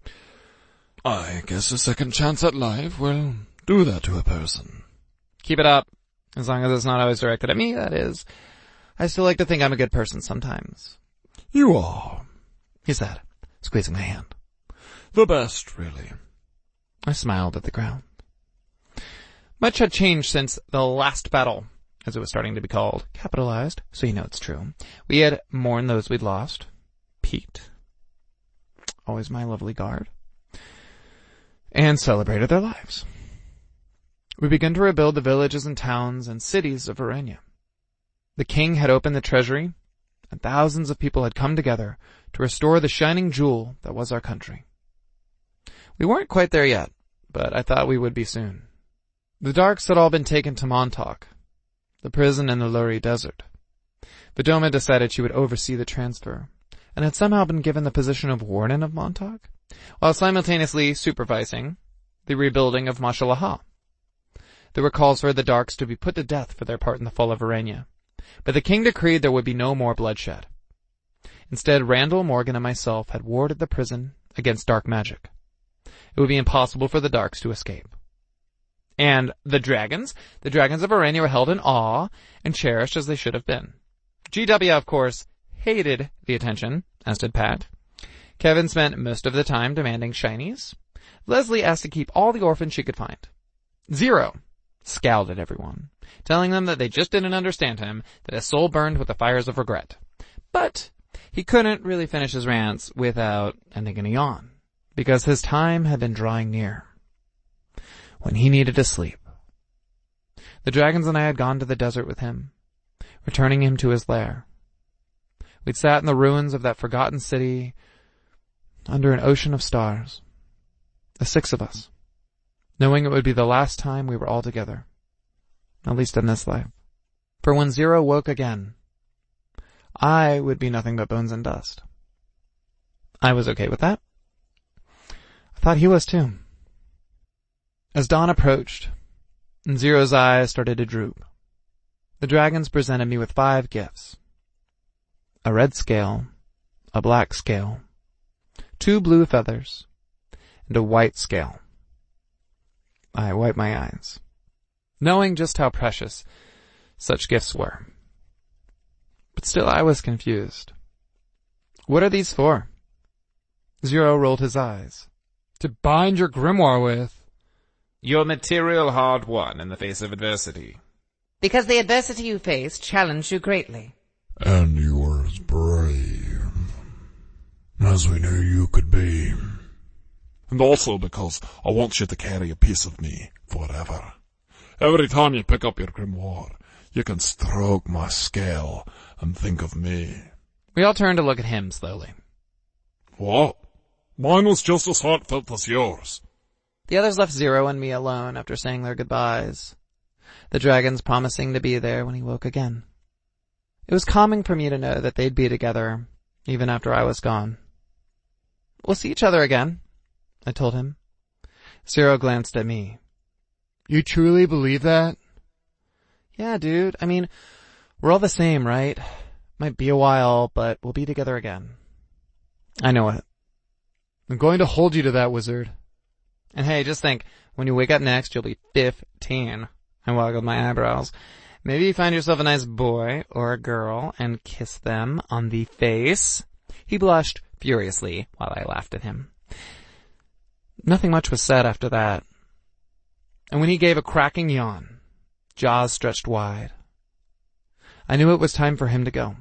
Speaker 3: I guess a second chance at life will do that to a person.
Speaker 4: Keep it up. As long as it's not always directed at me, that is. I still like to think I'm a good person sometimes.
Speaker 3: You are,
Speaker 4: he said, squeezing my hand.
Speaker 3: The best, really.
Speaker 4: I smiled at the ground. Much had changed since the last battle, as it was starting to be called, capitalized, so you know it's true. We had mourned those we'd lost. Pete, always my lovely guard, and celebrated their lives. We began to rebuild the villages and towns and cities of Verania. The king had opened the treasury, and thousands of people had come together to restore the shining jewel that was our country. We weren't quite there yet, but I thought we would be soon. The Darks had all been taken to Montauk, the prison in the Lurie Desert. Vidoma decided she would oversee the transfer, and had somehow been given the position of warden of Montauk, while simultaneously supervising the rebuilding of Mashalaha. There were calls for the Darks to be put to death for their part in the fall of Verania, but the king decreed there would be no more bloodshed. Instead, Randall, Morgan, and myself had warded the prison against dark magic. It would be impossible for the Darks to escape. And the dragons? The dragons of Verania were held in awe and cherished as they should have been. G W, of course, hated the attention, as did Pat. Kevin spent most of the time demanding shinies. Leslie asked to keep all the orphans she could find. Zero scowled at everyone, telling them that they just didn't understand him, that his soul burned with the fires of regret. But he couldn't really finish his rants without ending in a yawn, because his time had been drawing near, when he needed to sleep. The dragons and I had gone to the desert with him, returning him to his lair. We'd sat in the ruins of that forgotten city under an ocean of stars, the six of us, knowing it would be the last time we were all together, at least in this life. For when Zero woke again, I would be nothing but bones and dust. I was okay with that. I thought he was too. As dawn approached, and Zero's eyes started to droop, the dragons presented me with five gifts. A red scale, a black scale, two blue feathers, and a white scale. I wiped my eyes, knowing just how precious such gifts were. But still I was confused. What are these for? Zero rolled his eyes.
Speaker 3: To bind your grimoire with.
Speaker 5: Your material hard won in the face of adversity.
Speaker 6: Because the adversity you faced challenged you greatly.
Speaker 2: And you were as brave as we knew you could be.
Speaker 3: And also because I want you to carry a piece of me forever. Every time you pick up your grimoire, you can stroke my scale and think of me.
Speaker 4: We all turned to look at him slowly.
Speaker 3: What? Mine was just as heartfelt as yours.
Speaker 4: The others left Zero and me alone after saying their goodbyes, the dragons promising to be there when he woke again. It was calming for me to know that they'd be together, even after I was gone. We'll see each other again, I told him. Zero glanced at me.
Speaker 1: You truly believe that?
Speaker 4: Yeah, dude. I mean, we're all the same, right? Might be a while, but we'll be together again. I know it.
Speaker 1: I'm going to hold you to that, wizard.
Speaker 4: And hey, just think, when you wake up next, you'll be fifteen. I waggled my eyebrows. Maybe you find yourself a nice boy or a girl and kiss them on the face. He blushed furiously while I laughed at him. Nothing much was said after that. And when he gave a cracking yawn, jaws stretched wide, I knew it was time for him to go.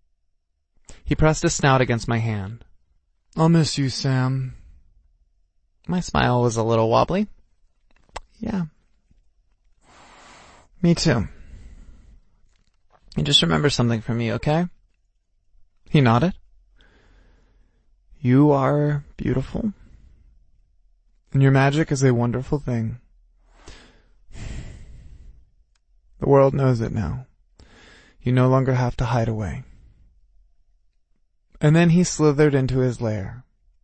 Speaker 4: He pressed his snout against my hand.
Speaker 1: I'll miss you, Sam.
Speaker 4: My smile was a little wobbly. Yeah. Me too. You just remember something from me, okay? He nodded.
Speaker 1: You are beautiful, and your magic is a wonderful thing. The world knows it now. You no longer have to hide away. And then he slithered into his lair.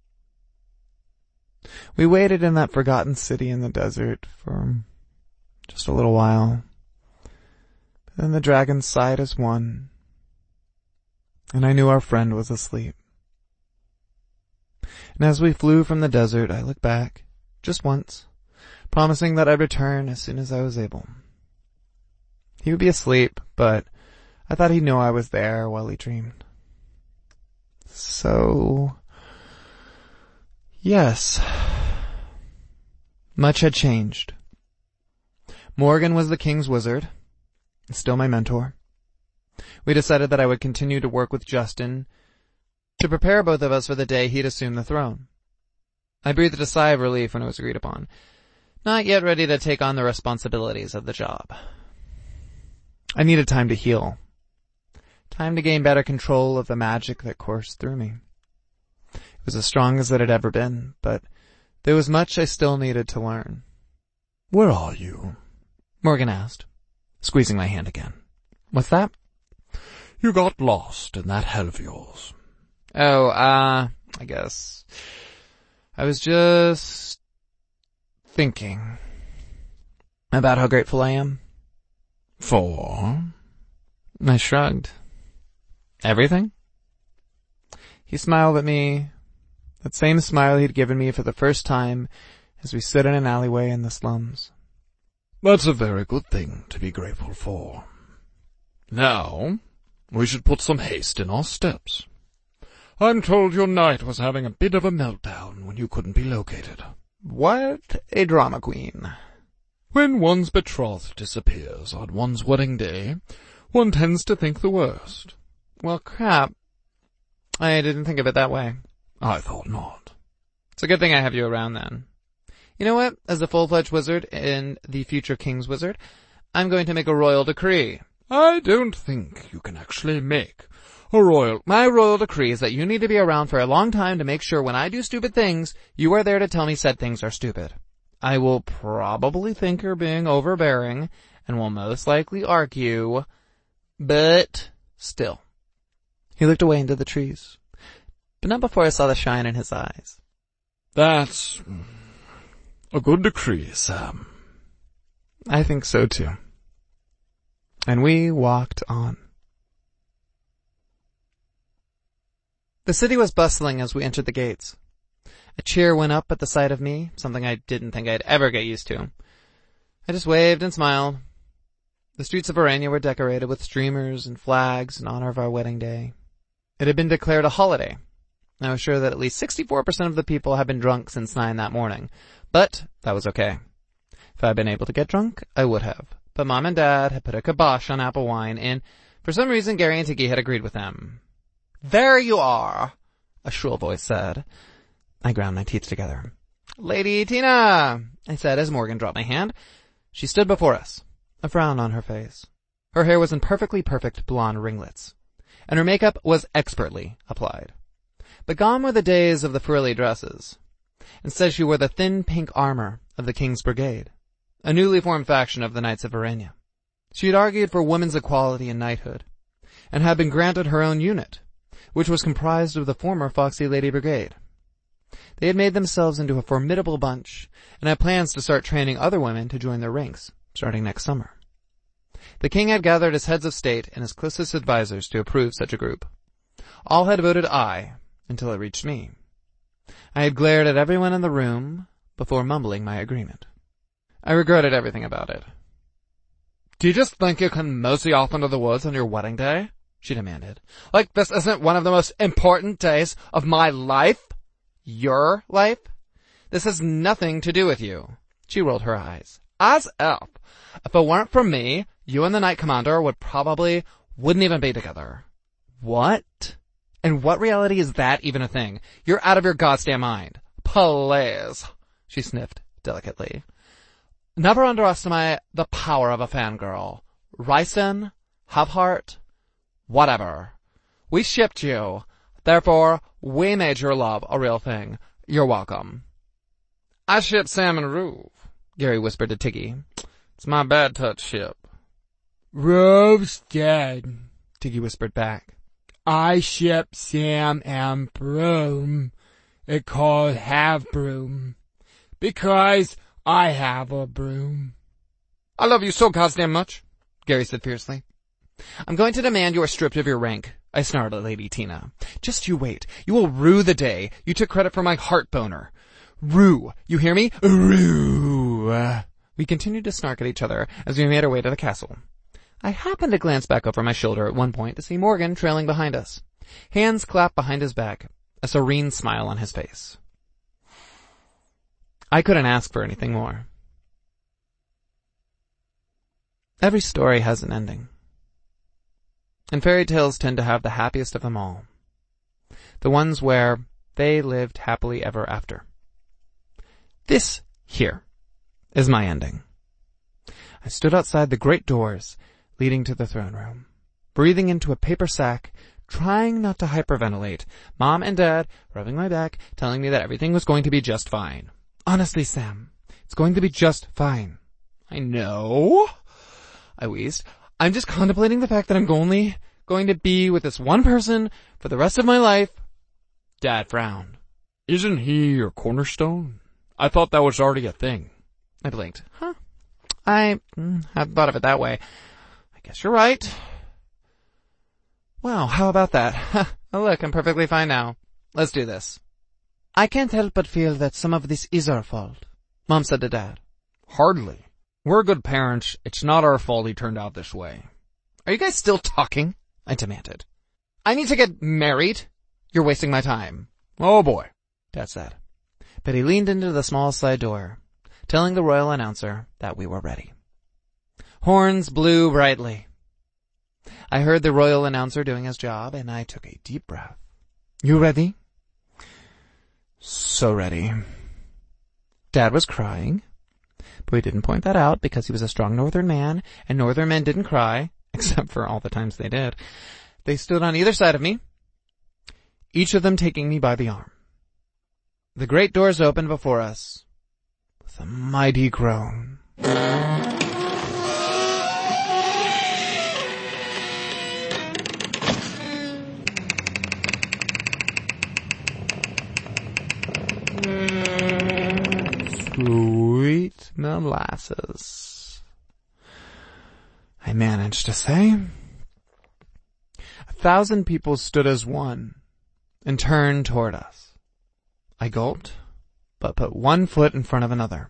Speaker 1: We waited in that forgotten city in the desert for just a little while. Then the dragons sighed as one, and I knew our friend was asleep. And as we flew from the desert, I looked back, just once, promising that I'd return as soon as I was able. He would be asleep, but I thought he knew I was there while he dreamed. So, yes, much had changed. Morgan was the king's wizard, and still my mentor. We decided that I would continue to work with Justin to prepare both of us for the day he'd assume the throne. I breathed a sigh of relief when it was agreed upon, not yet ready to take on the responsibilities of the job. I needed time to heal. Time to gain better control of the magic that coursed through me. It was as strong as it had ever been, but there was much I still needed to learn.
Speaker 3: "Where are you?"
Speaker 1: Morgan asked, squeezing my hand again. What's that?
Speaker 3: "You got lost in that hell of yours."
Speaker 1: Oh, uh, I guess. I was just thinking about how grateful I am.
Speaker 3: For?
Speaker 1: I shrugged. Everything? He smiled at me, that same smile he'd given me for the first time as we stood in an alleyway in the slums.
Speaker 3: "That's a very good thing to be grateful for. Now, we should put some haste in our steps. I'm told your knight was having a bit of a meltdown when you couldn't be located."
Speaker 1: What a drama queen.
Speaker 3: "When one's betrothed disappears on one's wedding day, one tends to think the worst."
Speaker 1: Well, crap. I didn't think of it that way.
Speaker 3: "I thought not."
Speaker 1: It's a good thing I have you around then. You know what? As a full-fledged wizard and the future king's wizard, I'm going to make a royal decree.
Speaker 3: "I don't think you can actually make a royal..."
Speaker 1: My royal decree is that you need to be around for a long time to make sure when I do stupid things, you are there to tell me said things are stupid. I will probably think you're being overbearing and will most likely argue, but still. He looked away into the trees, but not before I saw the shine in his eyes.
Speaker 3: "That's a good decree, Sam."
Speaker 1: I think so too. And we walked on. The city was bustling as we entered the gates. A cheer went up at the sight of me, something I didn't think I'd ever get used to. I just waved and smiled. The streets of Verania were decorated with streamers and flags in honor of our wedding day. It had been declared a holiday. I was sure that at least sixty-four percent of the people had been drunk since nine that morning, but that was okay. If I'd been able to get drunk, I would have. But Mom and Dad had put a kibosh on apple wine, and for some reason Gary and Tiggy had agreed with them. "There you are," a shrill voice said. I ground my teeth together. "Lady Tina," I said as Morgan dropped my hand. She stood before us, a frown on her face. Her hair was in perfectly perfect blonde ringlets, and her makeup was expertly applied. But gone were the days of the frilly dresses. Instead, she wore the thin pink armor of the King's Brigade, a newly formed faction of the Knights of Verania. She had argued for women's equality in knighthood, and had been granted her own unit, which was comprised of the former Foxy Lady Brigade. They had made themselves into a formidable bunch, and had plans to start training other women to join their ranks, starting next summer. The king had gathered his heads of state and his closest advisors to approve such a group. All had voted aye, until it reached me. I had glared at everyone in the room before mumbling my agreement. I regretted everything about it.
Speaker 3: "Do you just think you can mosey off into the woods on your wedding day?" she demanded. "Like this isn't one of the most important days of my life?"
Speaker 1: "Your life? This has nothing to do with you." She rolled her eyes.
Speaker 3: "As if. If it weren't for me, you and the Knight Commander would probably wouldn't even be together."
Speaker 1: "What? And what reality is that even a thing? You're out of your goddamn mind."
Speaker 3: "Please,"
Speaker 1: she sniffed delicately.
Speaker 3: "Never underestimate the power of a fangirl. Ricin, have heart, whatever. We shipped you. Therefore,
Speaker 4: We made your love a real thing. You're welcome.
Speaker 5: I ship Sam and Rove,
Speaker 4: Gary whispered to Tiggy.
Speaker 5: It's my bad touch ship.
Speaker 3: Rove's dead,
Speaker 4: Tiggy whispered back.
Speaker 3: I ship Sam and Broom. It called Have Broom. Because I have a broom.
Speaker 5: I love you so goddamn much,
Speaker 4: Gary said fiercely. I'm going to demand you are stripped of your rank, I snarled at Lady Tina. Just you wait. You will rue the day you took credit for my heart boner. Rue. You hear me? Rue. We continued to snark at each other as we made our way to the castle. I happened to glance back over my shoulder at one point to see Morgan trailing behind us. Hands clapped behind his back, a serene smile on his face. I couldn't ask for anything more. Every story has an ending. And fairy tales tend to have the happiest of them all. The ones where they lived happily ever after. This, here, is my ending. I stood outside the great doors leading to the throne room, breathing into a paper sack, trying not to hyperventilate, Mom and Dad rubbing my back, telling me that everything was going to be just fine. Honestly, Sam, it's going to be just fine. I know, I wheezed. I'm just contemplating the fact that I'm only going to be with this one person for the rest of my life. Dad frowned.
Speaker 5: Isn't he your cornerstone? I thought that was already a thing.
Speaker 4: I blinked. Huh? I mm, hadn't thought of it that way. I guess you're right. Wow, how about that? Oh, look, I'm perfectly fine now. Let's do this. I can't help but feel that some of this is our fault, Mom said to Dad.
Speaker 5: Hardly. We're good parents. It's not our fault he turned out this way.
Speaker 4: Are you guys still talking? I demanded. I need to get married. You're wasting my time.
Speaker 5: Oh boy,
Speaker 4: Dad said. But he leaned into the small side door, telling the royal announcer that we were ready. Horns blew brightly. I heard the royal announcer doing his job, and I took a deep breath. You ready? So ready. Dad was crying, but we didn't point that out because he was a strong northern man, and northern men didn't cry, except for all the times they did. They stood on either side of me, each of them taking me by the arm. The great doors opened before us with a mighty groan. Sweet molasses, I managed to say. A thousand people stood as one and turned toward us. I gulped, but put one foot in front of another.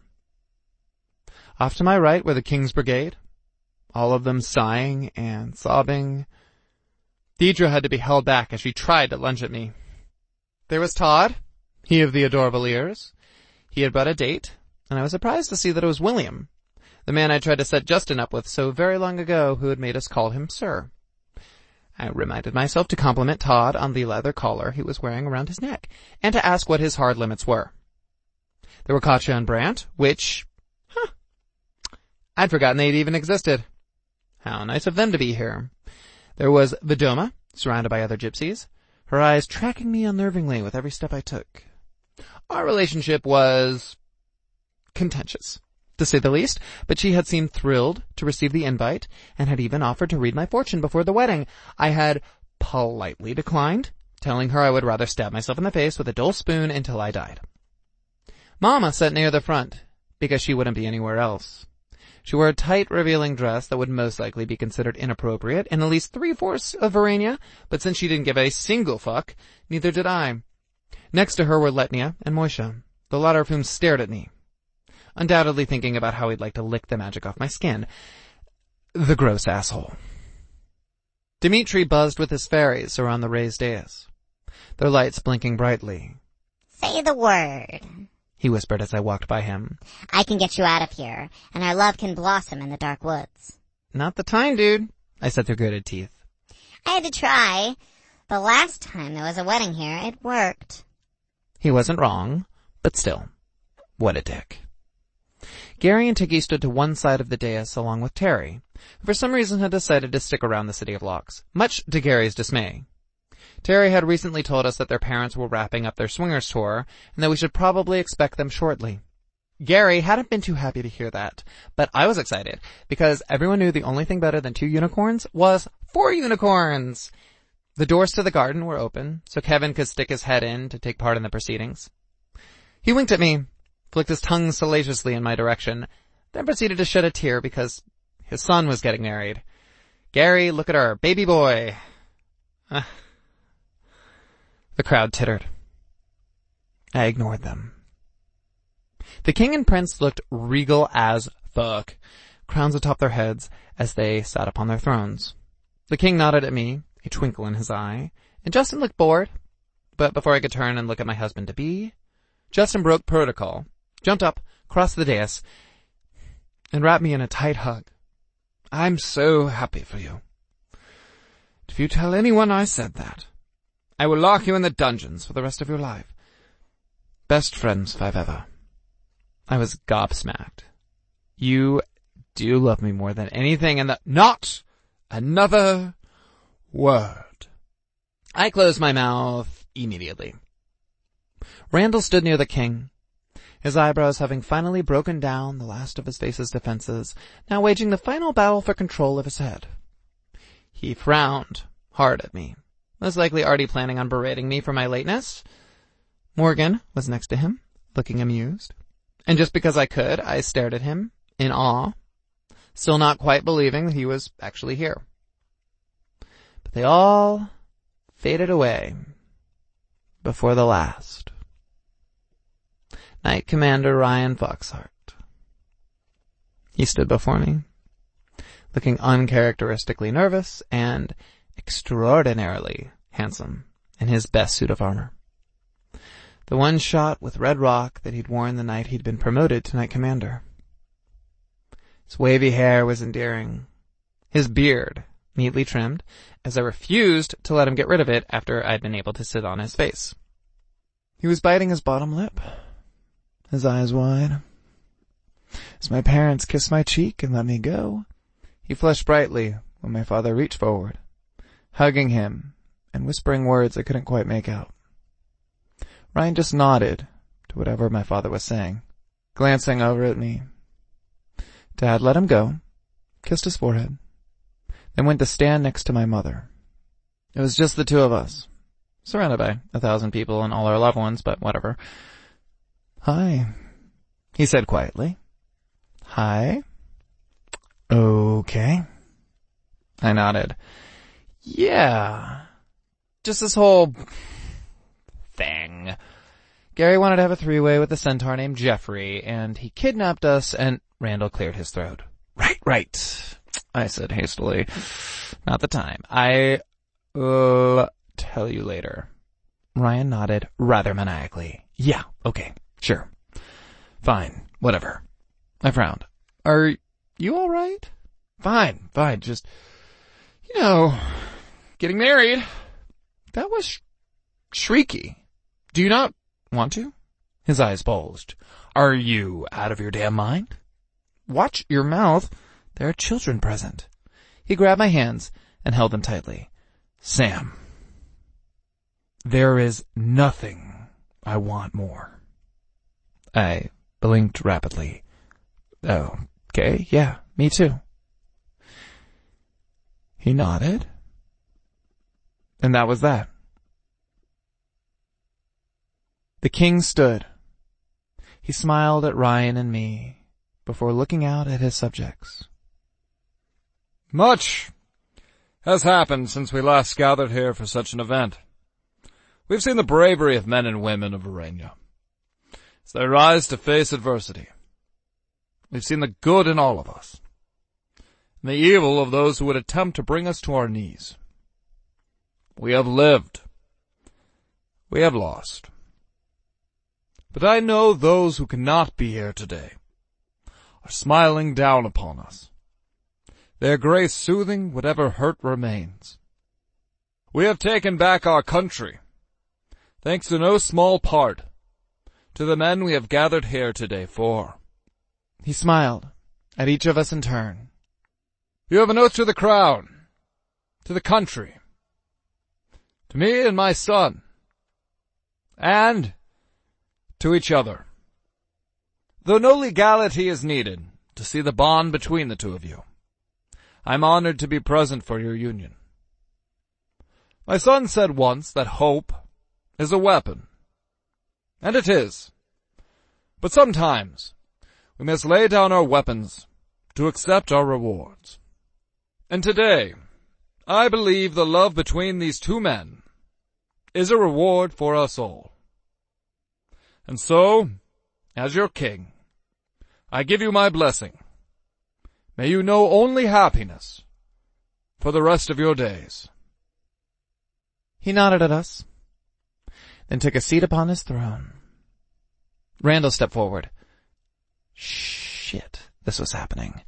Speaker 4: Off to my right were the King's Brigade, all of them sighing and sobbing. Deidre had to be held back as she tried to lunge at me. There was Todd, he of the adorable ears. He had brought a date, and I was surprised to see that it was William, the man I tried to set Justin up with so very long ago who had made us call him Sir. I reminded myself to compliment Todd on the leather collar he was wearing around his neck, and to ask what his hard limits were. There were Katja and Brant, which, huh, I'd forgotten they'd even existed. How nice of them to be here. There was Vidoma, surrounded by other gypsies, her eyes tracking me unnervingly with every step I took. Our relationship was contentious, to say the least, but she had seemed thrilled to receive the invite and had even offered to read my fortune before the wedding. I had politely declined, telling her I would rather stab myself in the face with a dull spoon until I died. Mama sat near the front, because she wouldn't be anywhere else. She wore a tight, revealing dress that would most likely be considered inappropriate in at least three-fourths of Verania, but since she didn't give a single fuck, neither did I. Next to her were Letnia and Moisha, the latter of whom stared at me, undoubtedly thinking about how he'd like to lick the magic off my skin. The gross asshole. Dimitri buzzed with his fairies around the raised dais, their lights blinking brightly.
Speaker 7: Say the word,
Speaker 4: he whispered as I walked by him.
Speaker 7: I can get you out of here, and our love can blossom in the dark woods.
Speaker 4: Not the time, dude, I said through gritted teeth.
Speaker 7: I had to try. The last time there was a wedding here, it worked.
Speaker 4: He wasn't wrong, but still, what a dick. Gary and Tiggy stood to one side of the dais along with Terry, who for some reason had decided to stick around the City of Locks, much to Gary's dismay. Terry had recently told us that their parents were wrapping up their swingers tour, and that we should probably expect them shortly. Gary hadn't been too happy to hear that, but I was excited, because everyone knew the only thing better than two unicorns was four unicorns! The doors to the garden were open, so Kevin could stick his head in to take part in the proceedings. He winked at me, flicked his tongue salaciously in my direction, then proceeded to shed a tear because his son was getting married. Gary, look at her, baby boy. Uh, the crowd tittered. I ignored them. The king and prince looked regal as fuck, crowns atop their heads as they sat upon their thrones. The king nodded at me, a twinkle in his eye, and Justin looked bored. But before I could turn and look at my husband-to-be, Justin broke protocol, jumped up, crossed the dais, and wrapped me in a tight hug.
Speaker 3: I'm so happy for you. If you tell anyone I said that, I will lock you in the dungeons for the rest of your life. Best friends five ever.
Speaker 4: I was gobsmacked. You do love me more than anything in the—
Speaker 3: Not another word.
Speaker 4: I closed my mouth immediately. Randall stood near the king, his eyebrows having finally broken down the last of his face's defenses, now waging the final battle for control of his head. He frowned hard at me, most likely already planning on berating me for my lateness. Morgan was next to him, looking amused. And just because I could, I stared at him, in awe, still not quite believing that he was actually here. But they all faded away before the last. Knight Commander Ryan Foxhart. He stood before me, looking uncharacteristically nervous and extraordinarily handsome in his best suit of armor. The one shot with red rock that he'd worn the night he'd been promoted to Knight Commander. His wavy hair was endearing, his beard neatly trimmed, as I refused to let him get rid of it after I'd been able to sit on his face. He was biting his bottom lip, his eyes wide. As my parents kissed my cheek and let me go, he flushed brightly when my father reached forward, hugging him and whispering words I couldn't quite make out. Ryan just nodded to whatever my father was saying, glancing over at me. Dad let him go, kissed his forehead, then went to stand next to my mother. It was just the two of us, surrounded by a thousand people and all our loved ones, but whatever. Hi, he said quietly. Hi. Okay. I nodded. Yeah. Just this whole thing. Gary wanted to have a three-way with a centaur named Jeffrey, and he kidnapped us, and Randall cleared his throat. Right, right, I said hastily. Not the time. I'll tell you later. Ryan nodded rather maniacally. Yeah, okay, sure. Fine, whatever. I frowned. Are you alright? Fine, fine, just, you know, getting married. That was sh- shrieky. Do you not want to? His eyes bulged. Are you out of your damn mind? Watch your mouth. There are children present. He grabbed my hands and held them tightly. Sam, there is nothing I want more. I blinked rapidly. Oh, okay, yeah, me too. He nodded. And that was that. The king stood. He smiled at Ryan and me before looking out at his subjects.
Speaker 3: Much has happened since we last gathered here for such an event. We've seen the bravery of men and women of Verenia as they rise to face adversity. We've seen the good in all of us, and the evil of those who would attempt to bring us to our knees. We have lived. We have lost. But I know those who cannot be here today are smiling down upon us, their grace soothing whatever hurt remains. We have taken back our country, thanks to no small part to the men we have gathered here today for.
Speaker 4: He smiled at each of us in turn.
Speaker 3: You have an oath to the crown, to the country, To me and my son. And to each other. Though no legality is needed to see the bond between the two of you, I'm honored to be present for your union. My son said once that hope is a weapon. And it is. But sometimes we must lay down our weapons to accept our rewards. And today, I believe the love between these two men is a reward for us all. And so, as your king, I give you my blessing. May you know only happiness for the rest of your days.
Speaker 4: He nodded at us, then took a seat upon his throne. Randall stepped forward. Shit, this was happening.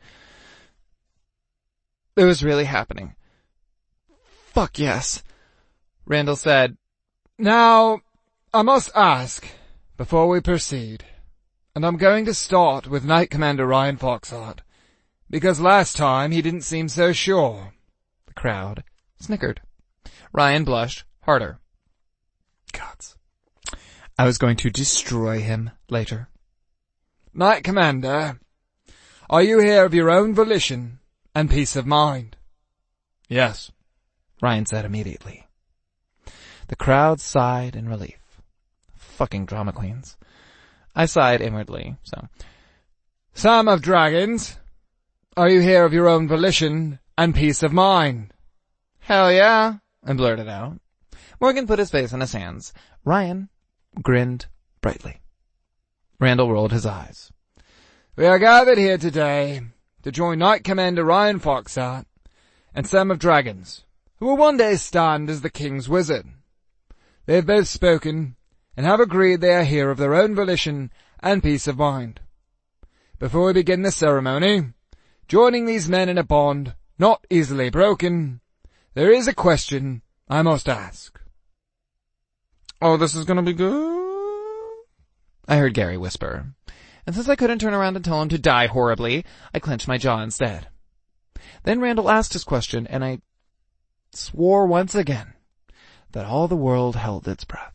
Speaker 4: It was really happening. Fuck yes. Randall said,
Speaker 3: Now, I must ask, before we proceed, and I'm going to start with Knight Commander Ryan Foxhart, because last time he didn't seem so sure.
Speaker 4: The crowd snickered. Ryan blushed harder. Gods. I was going to destroy him later.
Speaker 3: Knight Commander, are you here of your own volition and peace of mind?
Speaker 4: Yes, Ryan said immediately. The crowd sighed in relief. Fucking drama queens. I sighed inwardly, so.
Speaker 3: Sam of Dragons, are you here of your own volition and peace of mind?
Speaker 4: Hell yeah, I blurted out. Morgan put his face in his hands. Ryan grinned brightly. Randall rolled his eyes.
Speaker 3: We are gathered here today to join Knight Commander Ryan Foxhart and Sam of Dragons, who will one day stand as the King's Wizard. They have both spoken and have agreed they are here of their own volition and peace of mind. Before we begin the ceremony, joining these men in a bond not easily broken, there is a question I must ask.
Speaker 4: Oh, this is gonna be good? I heard Gary whisper, and since I couldn't turn around and tell him to die horribly, I clenched my jaw instead. Then Randall asked his question, and I swore once again that all the world held its breath.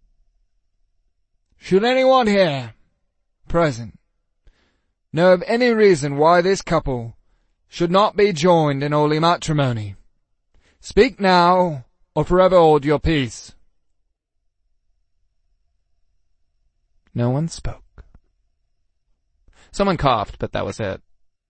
Speaker 3: Should anyone here, present, know of any reason why this couple should not be joined in holy matrimony, speak now, or forever hold your peace.
Speaker 4: No one spoke. Someone coughed, but that was it.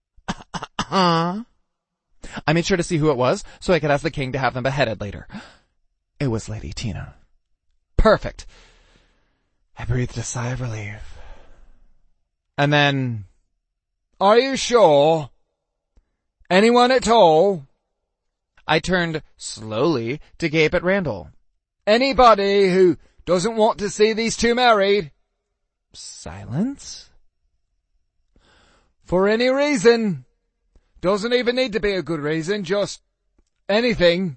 Speaker 4: I made sure to see who it was, so I could ask the king to have them beheaded later. It was Lady Tina. Perfect. I breathed a sigh of relief. And then,
Speaker 3: Are you sure? Anyone at all?
Speaker 4: I turned slowly to gape at Randall.
Speaker 3: Anybody who doesn't want to see these two married?
Speaker 4: Silence?
Speaker 3: For any reason. Doesn't even need to be a good reason, just anything.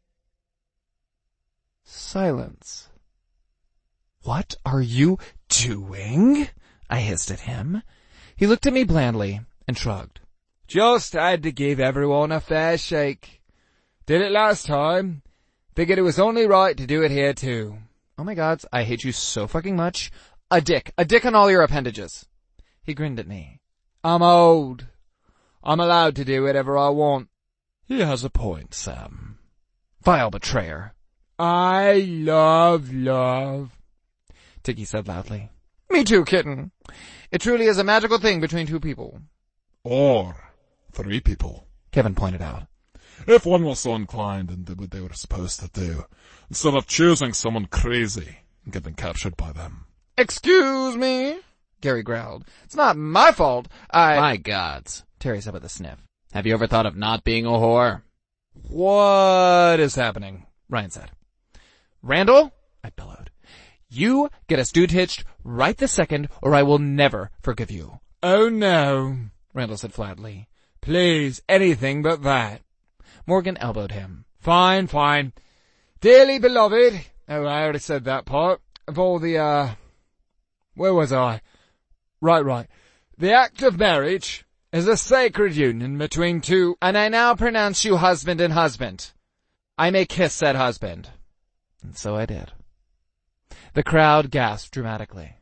Speaker 4: Silence. What are you doing? I hissed at him. He looked at me blandly and shrugged.
Speaker 3: Just had to give everyone a fair shake. Did it last time. Figured it was only right to do it here too.
Speaker 4: Oh my gods, I hate you so fucking much. A dick. A dick on all your appendages. He grinned at me.
Speaker 3: I'm old. I'm allowed to do whatever I want.
Speaker 5: He has a point, Sam.
Speaker 4: Vile betrayer.
Speaker 3: I love love,
Speaker 4: Tiki said loudly. Me too, kitten. It truly is a magical thing between two people.
Speaker 2: Or three people,
Speaker 4: Kevin pointed out.
Speaker 2: if one was so inclined and did what they were supposed to do, instead of choosing someone crazy and getting captured by them.
Speaker 4: Excuse me, Gary growled. It's not my fault. I...
Speaker 5: My gods, Terry said with a sniff. Have you ever thought of not being a whore?
Speaker 4: What is happening? Ryan said. Randall, I bellowed. You get us dude hitched right this second or I will never forgive you.
Speaker 3: Oh no,
Speaker 4: Randall said flatly.
Speaker 3: Please, anything but that.
Speaker 4: Morgan elbowed him.
Speaker 3: Fine, fine. Dearly beloved, oh I already said that part, of all the, uh, where was I? Right, right. The act of marriage is a sacred union between two,
Speaker 4: and I now pronounce you husband and husband. I may kiss said husband. And so I did. The crowd gasped dramatically.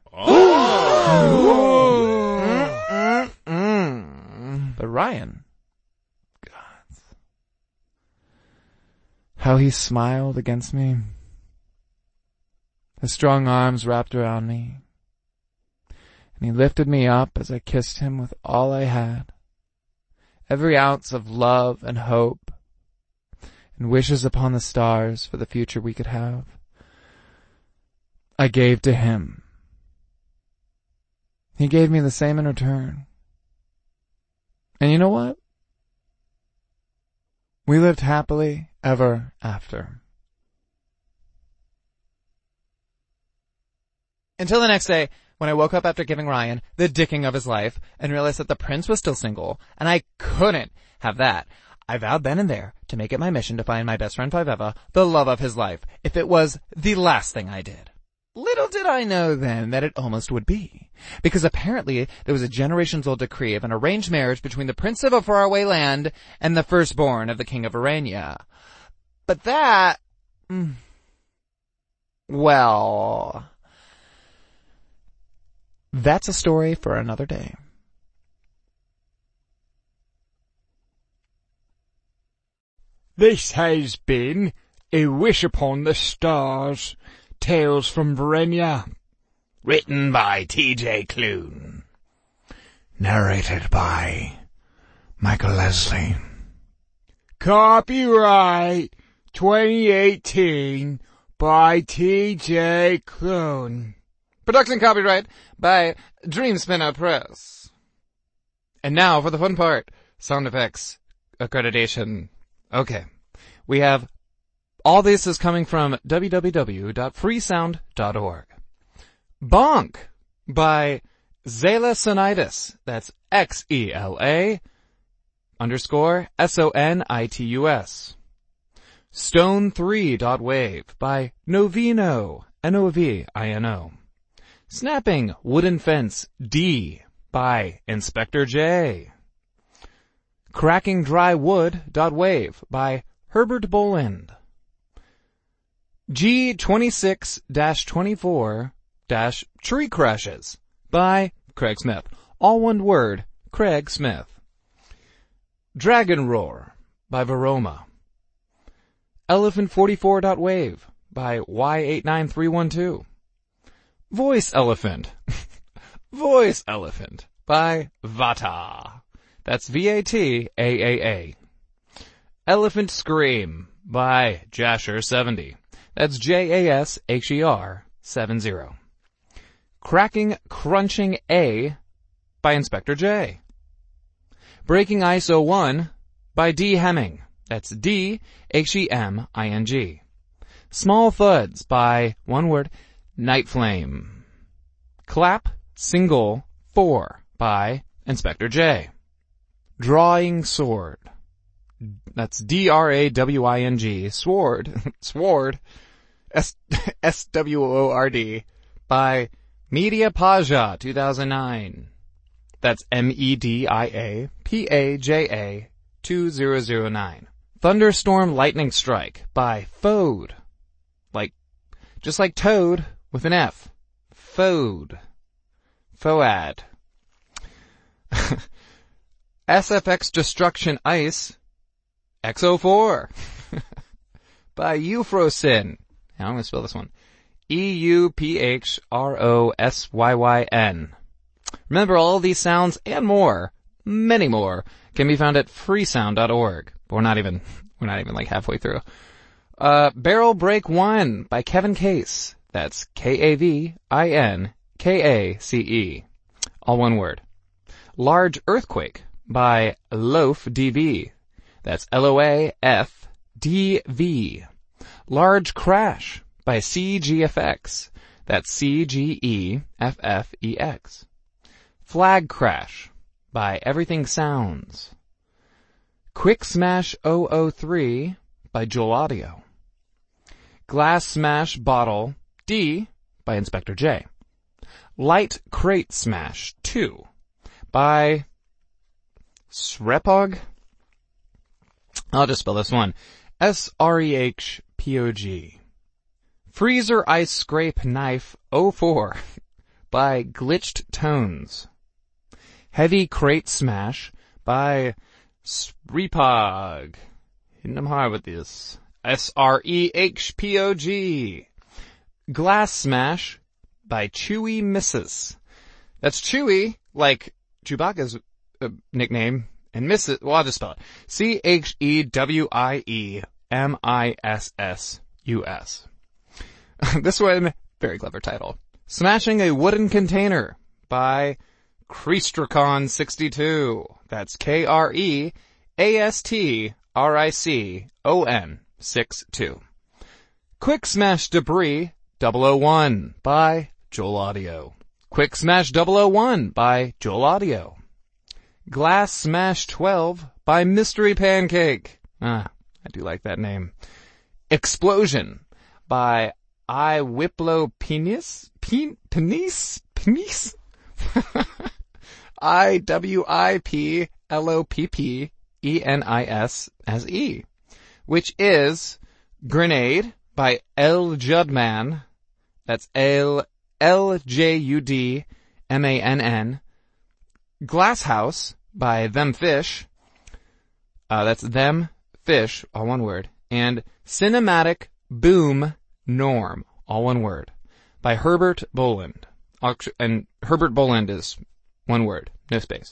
Speaker 3: Oh.
Speaker 4: Mm-mm-mm. But Ryan, God, how he smiled against me. His strong arms wrapped around me, and he lifted me up as I kissed him with all I had. Every ounce of love and hope and wishes upon the stars for the future we could have, I gave to him. He gave me the same in return. And you know what? We lived happily ever after. Until the next day, when I woke up after giving Ryan the dicking of his life and realized that the prince was still single, and I couldn't have that. I vowed then and there to make it my mission to find my best friend Fiveva, the love of his life, if it was the last thing I did. Little did I know then that it almost would be, because apparently there was a generations-old decree of an arranged marriage between the prince of a faraway land and the firstborn of the king of Arania. But that... Mm, well... that's a story for another day.
Speaker 3: This has been A Wish Upon the Stars, Tales from Verenia.
Speaker 1: Written by T J Clune. Narrated by Michael Leslie.
Speaker 3: Copyright twenty eighteen by T J Clune.
Speaker 4: Production copyright by Dreamspinner Press. And now for the fun part. Sound effects. Accreditation. Okay. We have... all this is coming from w w w dot freesound dot org. Bonk by Xela Sonitis. That's X E L A underscore S O N I T U S. Stone three dot wave by Novino. N O V I N O. Snapping Wooden Fence D by Inspector J. Cracking Dry Wood dot wave by Herbert Boland. G twenty-six twenty-four Tree Crashes by Craig Smith. All one word, Craig Smith. Dragon Roar by Varoma. Elephant forty-four dot wave by Y eight nine three one two. Voice Elephant. Voice Elephant by Vata. That's V A T A A A. Elephant Scream by Jasher seventy. That's J A S H E R seventy. Cracking Crunching A by Inspector J. Breaking Ice oh one by D. Hemming. That's D H E M I N G. Small Thuds by, one word, Night Flame. Clap Single four by Inspector J. Drawing Sword. That's D R A W I N G. Sword. Sword. S S W O R D. By Media Paja, two thousand nine. That's M E D I A P A J A two thousand nine. Thunderstorm Lightning Strike by Fode. Like, just like Toad with an F. Fode. Foad. S F X Destruction Ice. X oh four. By Euphrosin. Now I'm going to spell this one. E U P H R O S Y Y N. Remember, all of these sounds and more, many more, can be found at freesound dot org. But we're not even, we're not even like halfway through. Uh, Barrel Break one by Kevin Case. That's K A V I N K A C E. All one word. Large Earthquake by Loaf D V. That's L O A F D V. Large Crash by C G F X. That's C G E F F E X. Flag Crash by Everything Sounds. Quick Smash oh oh three by Joel Audio. Glass Smash Bottle D by Inspector J. Light Crate Smash two by Srepog. I'll just spell this one. S R E H P O G. Freezer Ice Scrape Knife oh four by Glitched Tones. Heavy Crate Smash by Srepog. Hitting them hard with this. S R E H P O G. Glass Smash by Chewy Missus. That's Chewy, like Chewbacca's uh, nickname, and Missus, well, I'll just spell it. C H E W I E M I S S U S. This one, very clever title. Smashing a Wooden Container by Kreastricon sixty-two. That's K R E A S T R I C O N six two. Quick Smash Debris double oh one by Joel Audio. Quick Smash double oh one by Joel Audio. Glass Smash twelve by Mystery Pancake. Ah, I do like that name. Explosion by I Wiplo Penis? Pen, penis? Penis? I W I P L O P P E N I S as E. Which is Grenade by L Judman. That's L, L J U D M A N N. Glass House by Them Fish. Uh, that's Them Fish, all one word. And Cinematic Boom Norm, all one word, by Herbert Boland. And Herbert Boland is one word, no space.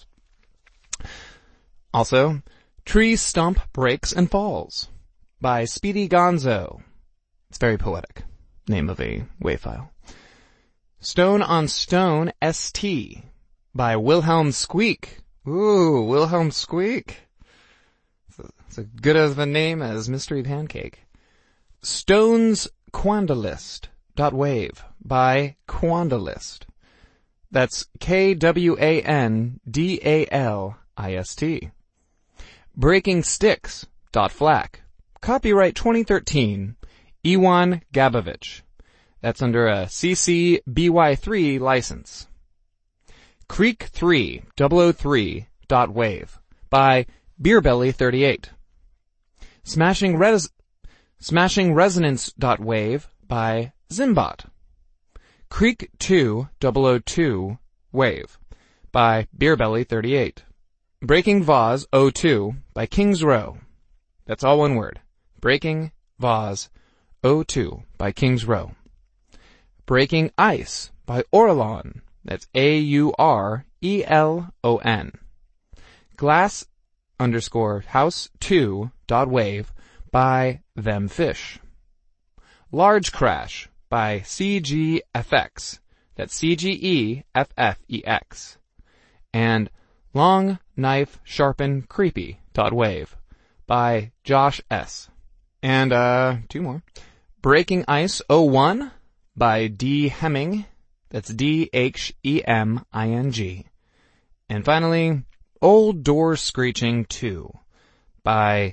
Speaker 4: Also, Tree Stump Breaks and Falls by Speedy Gonzo. It's very poetic. Name of a WAV file. Stone on Stone S T by Wilhelm Squeak. Ooh, Wilhelm Squeak. It's, a, it's as good of a name as Mystery Pancake. Stones Quandalist dot wave by Quandalist. That's K W A N D A L I S T. Breaking Sticks dot flack. Copyright twenty thirteen. Iwan Gabovich. That's under a C C B Y three license. Creek three thousand three dot wave by Beerbelly thirty-eight. Smashing Res- Smashing Resonance dot wave by Zimbot. Creek two thousand two wave by Beerbelly thirty-eight. Breaking Vase oh two by King's Row. That's all one word. Breaking Vase oh two by King's Row. Breaking Ice by Aurelon. That's A U R E L O N. Glass underscore house two dot wave by Them Fish. Large Crash by C G F X. That's C G E F F E X. And Long Knife Sharpen Creepy dot wave by Josh S. And, uh, two more. Breaking Ice oh one by D. Hemming. That's D H E M I N G. And finally, Old Door Screeching two by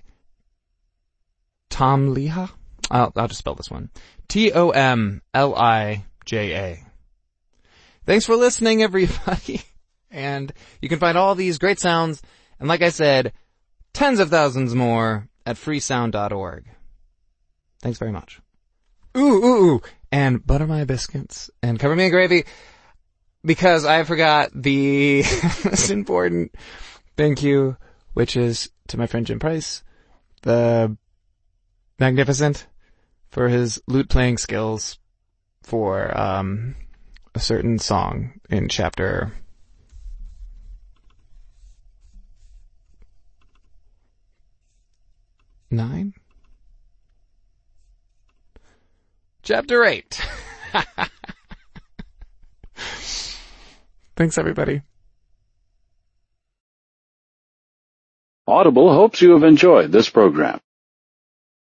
Speaker 4: Tom Liha. I'll, I'll just spell this one. T O M L I J A. Thanks for listening, everybody. And you can find all these great sounds, and like I said, tens of thousands more at freesound dot org. Thanks very much. Ooh, ooh, ooh. And butter my biscuits and cover me in gravy, because I forgot the most important thank you, which is to my friend Jim Price, the Magnificent, for his lute playing skills for um a certain song in chapter nine? Chapter eight. Thanks, everybody.
Speaker 8: Audible hopes you have enjoyed this program.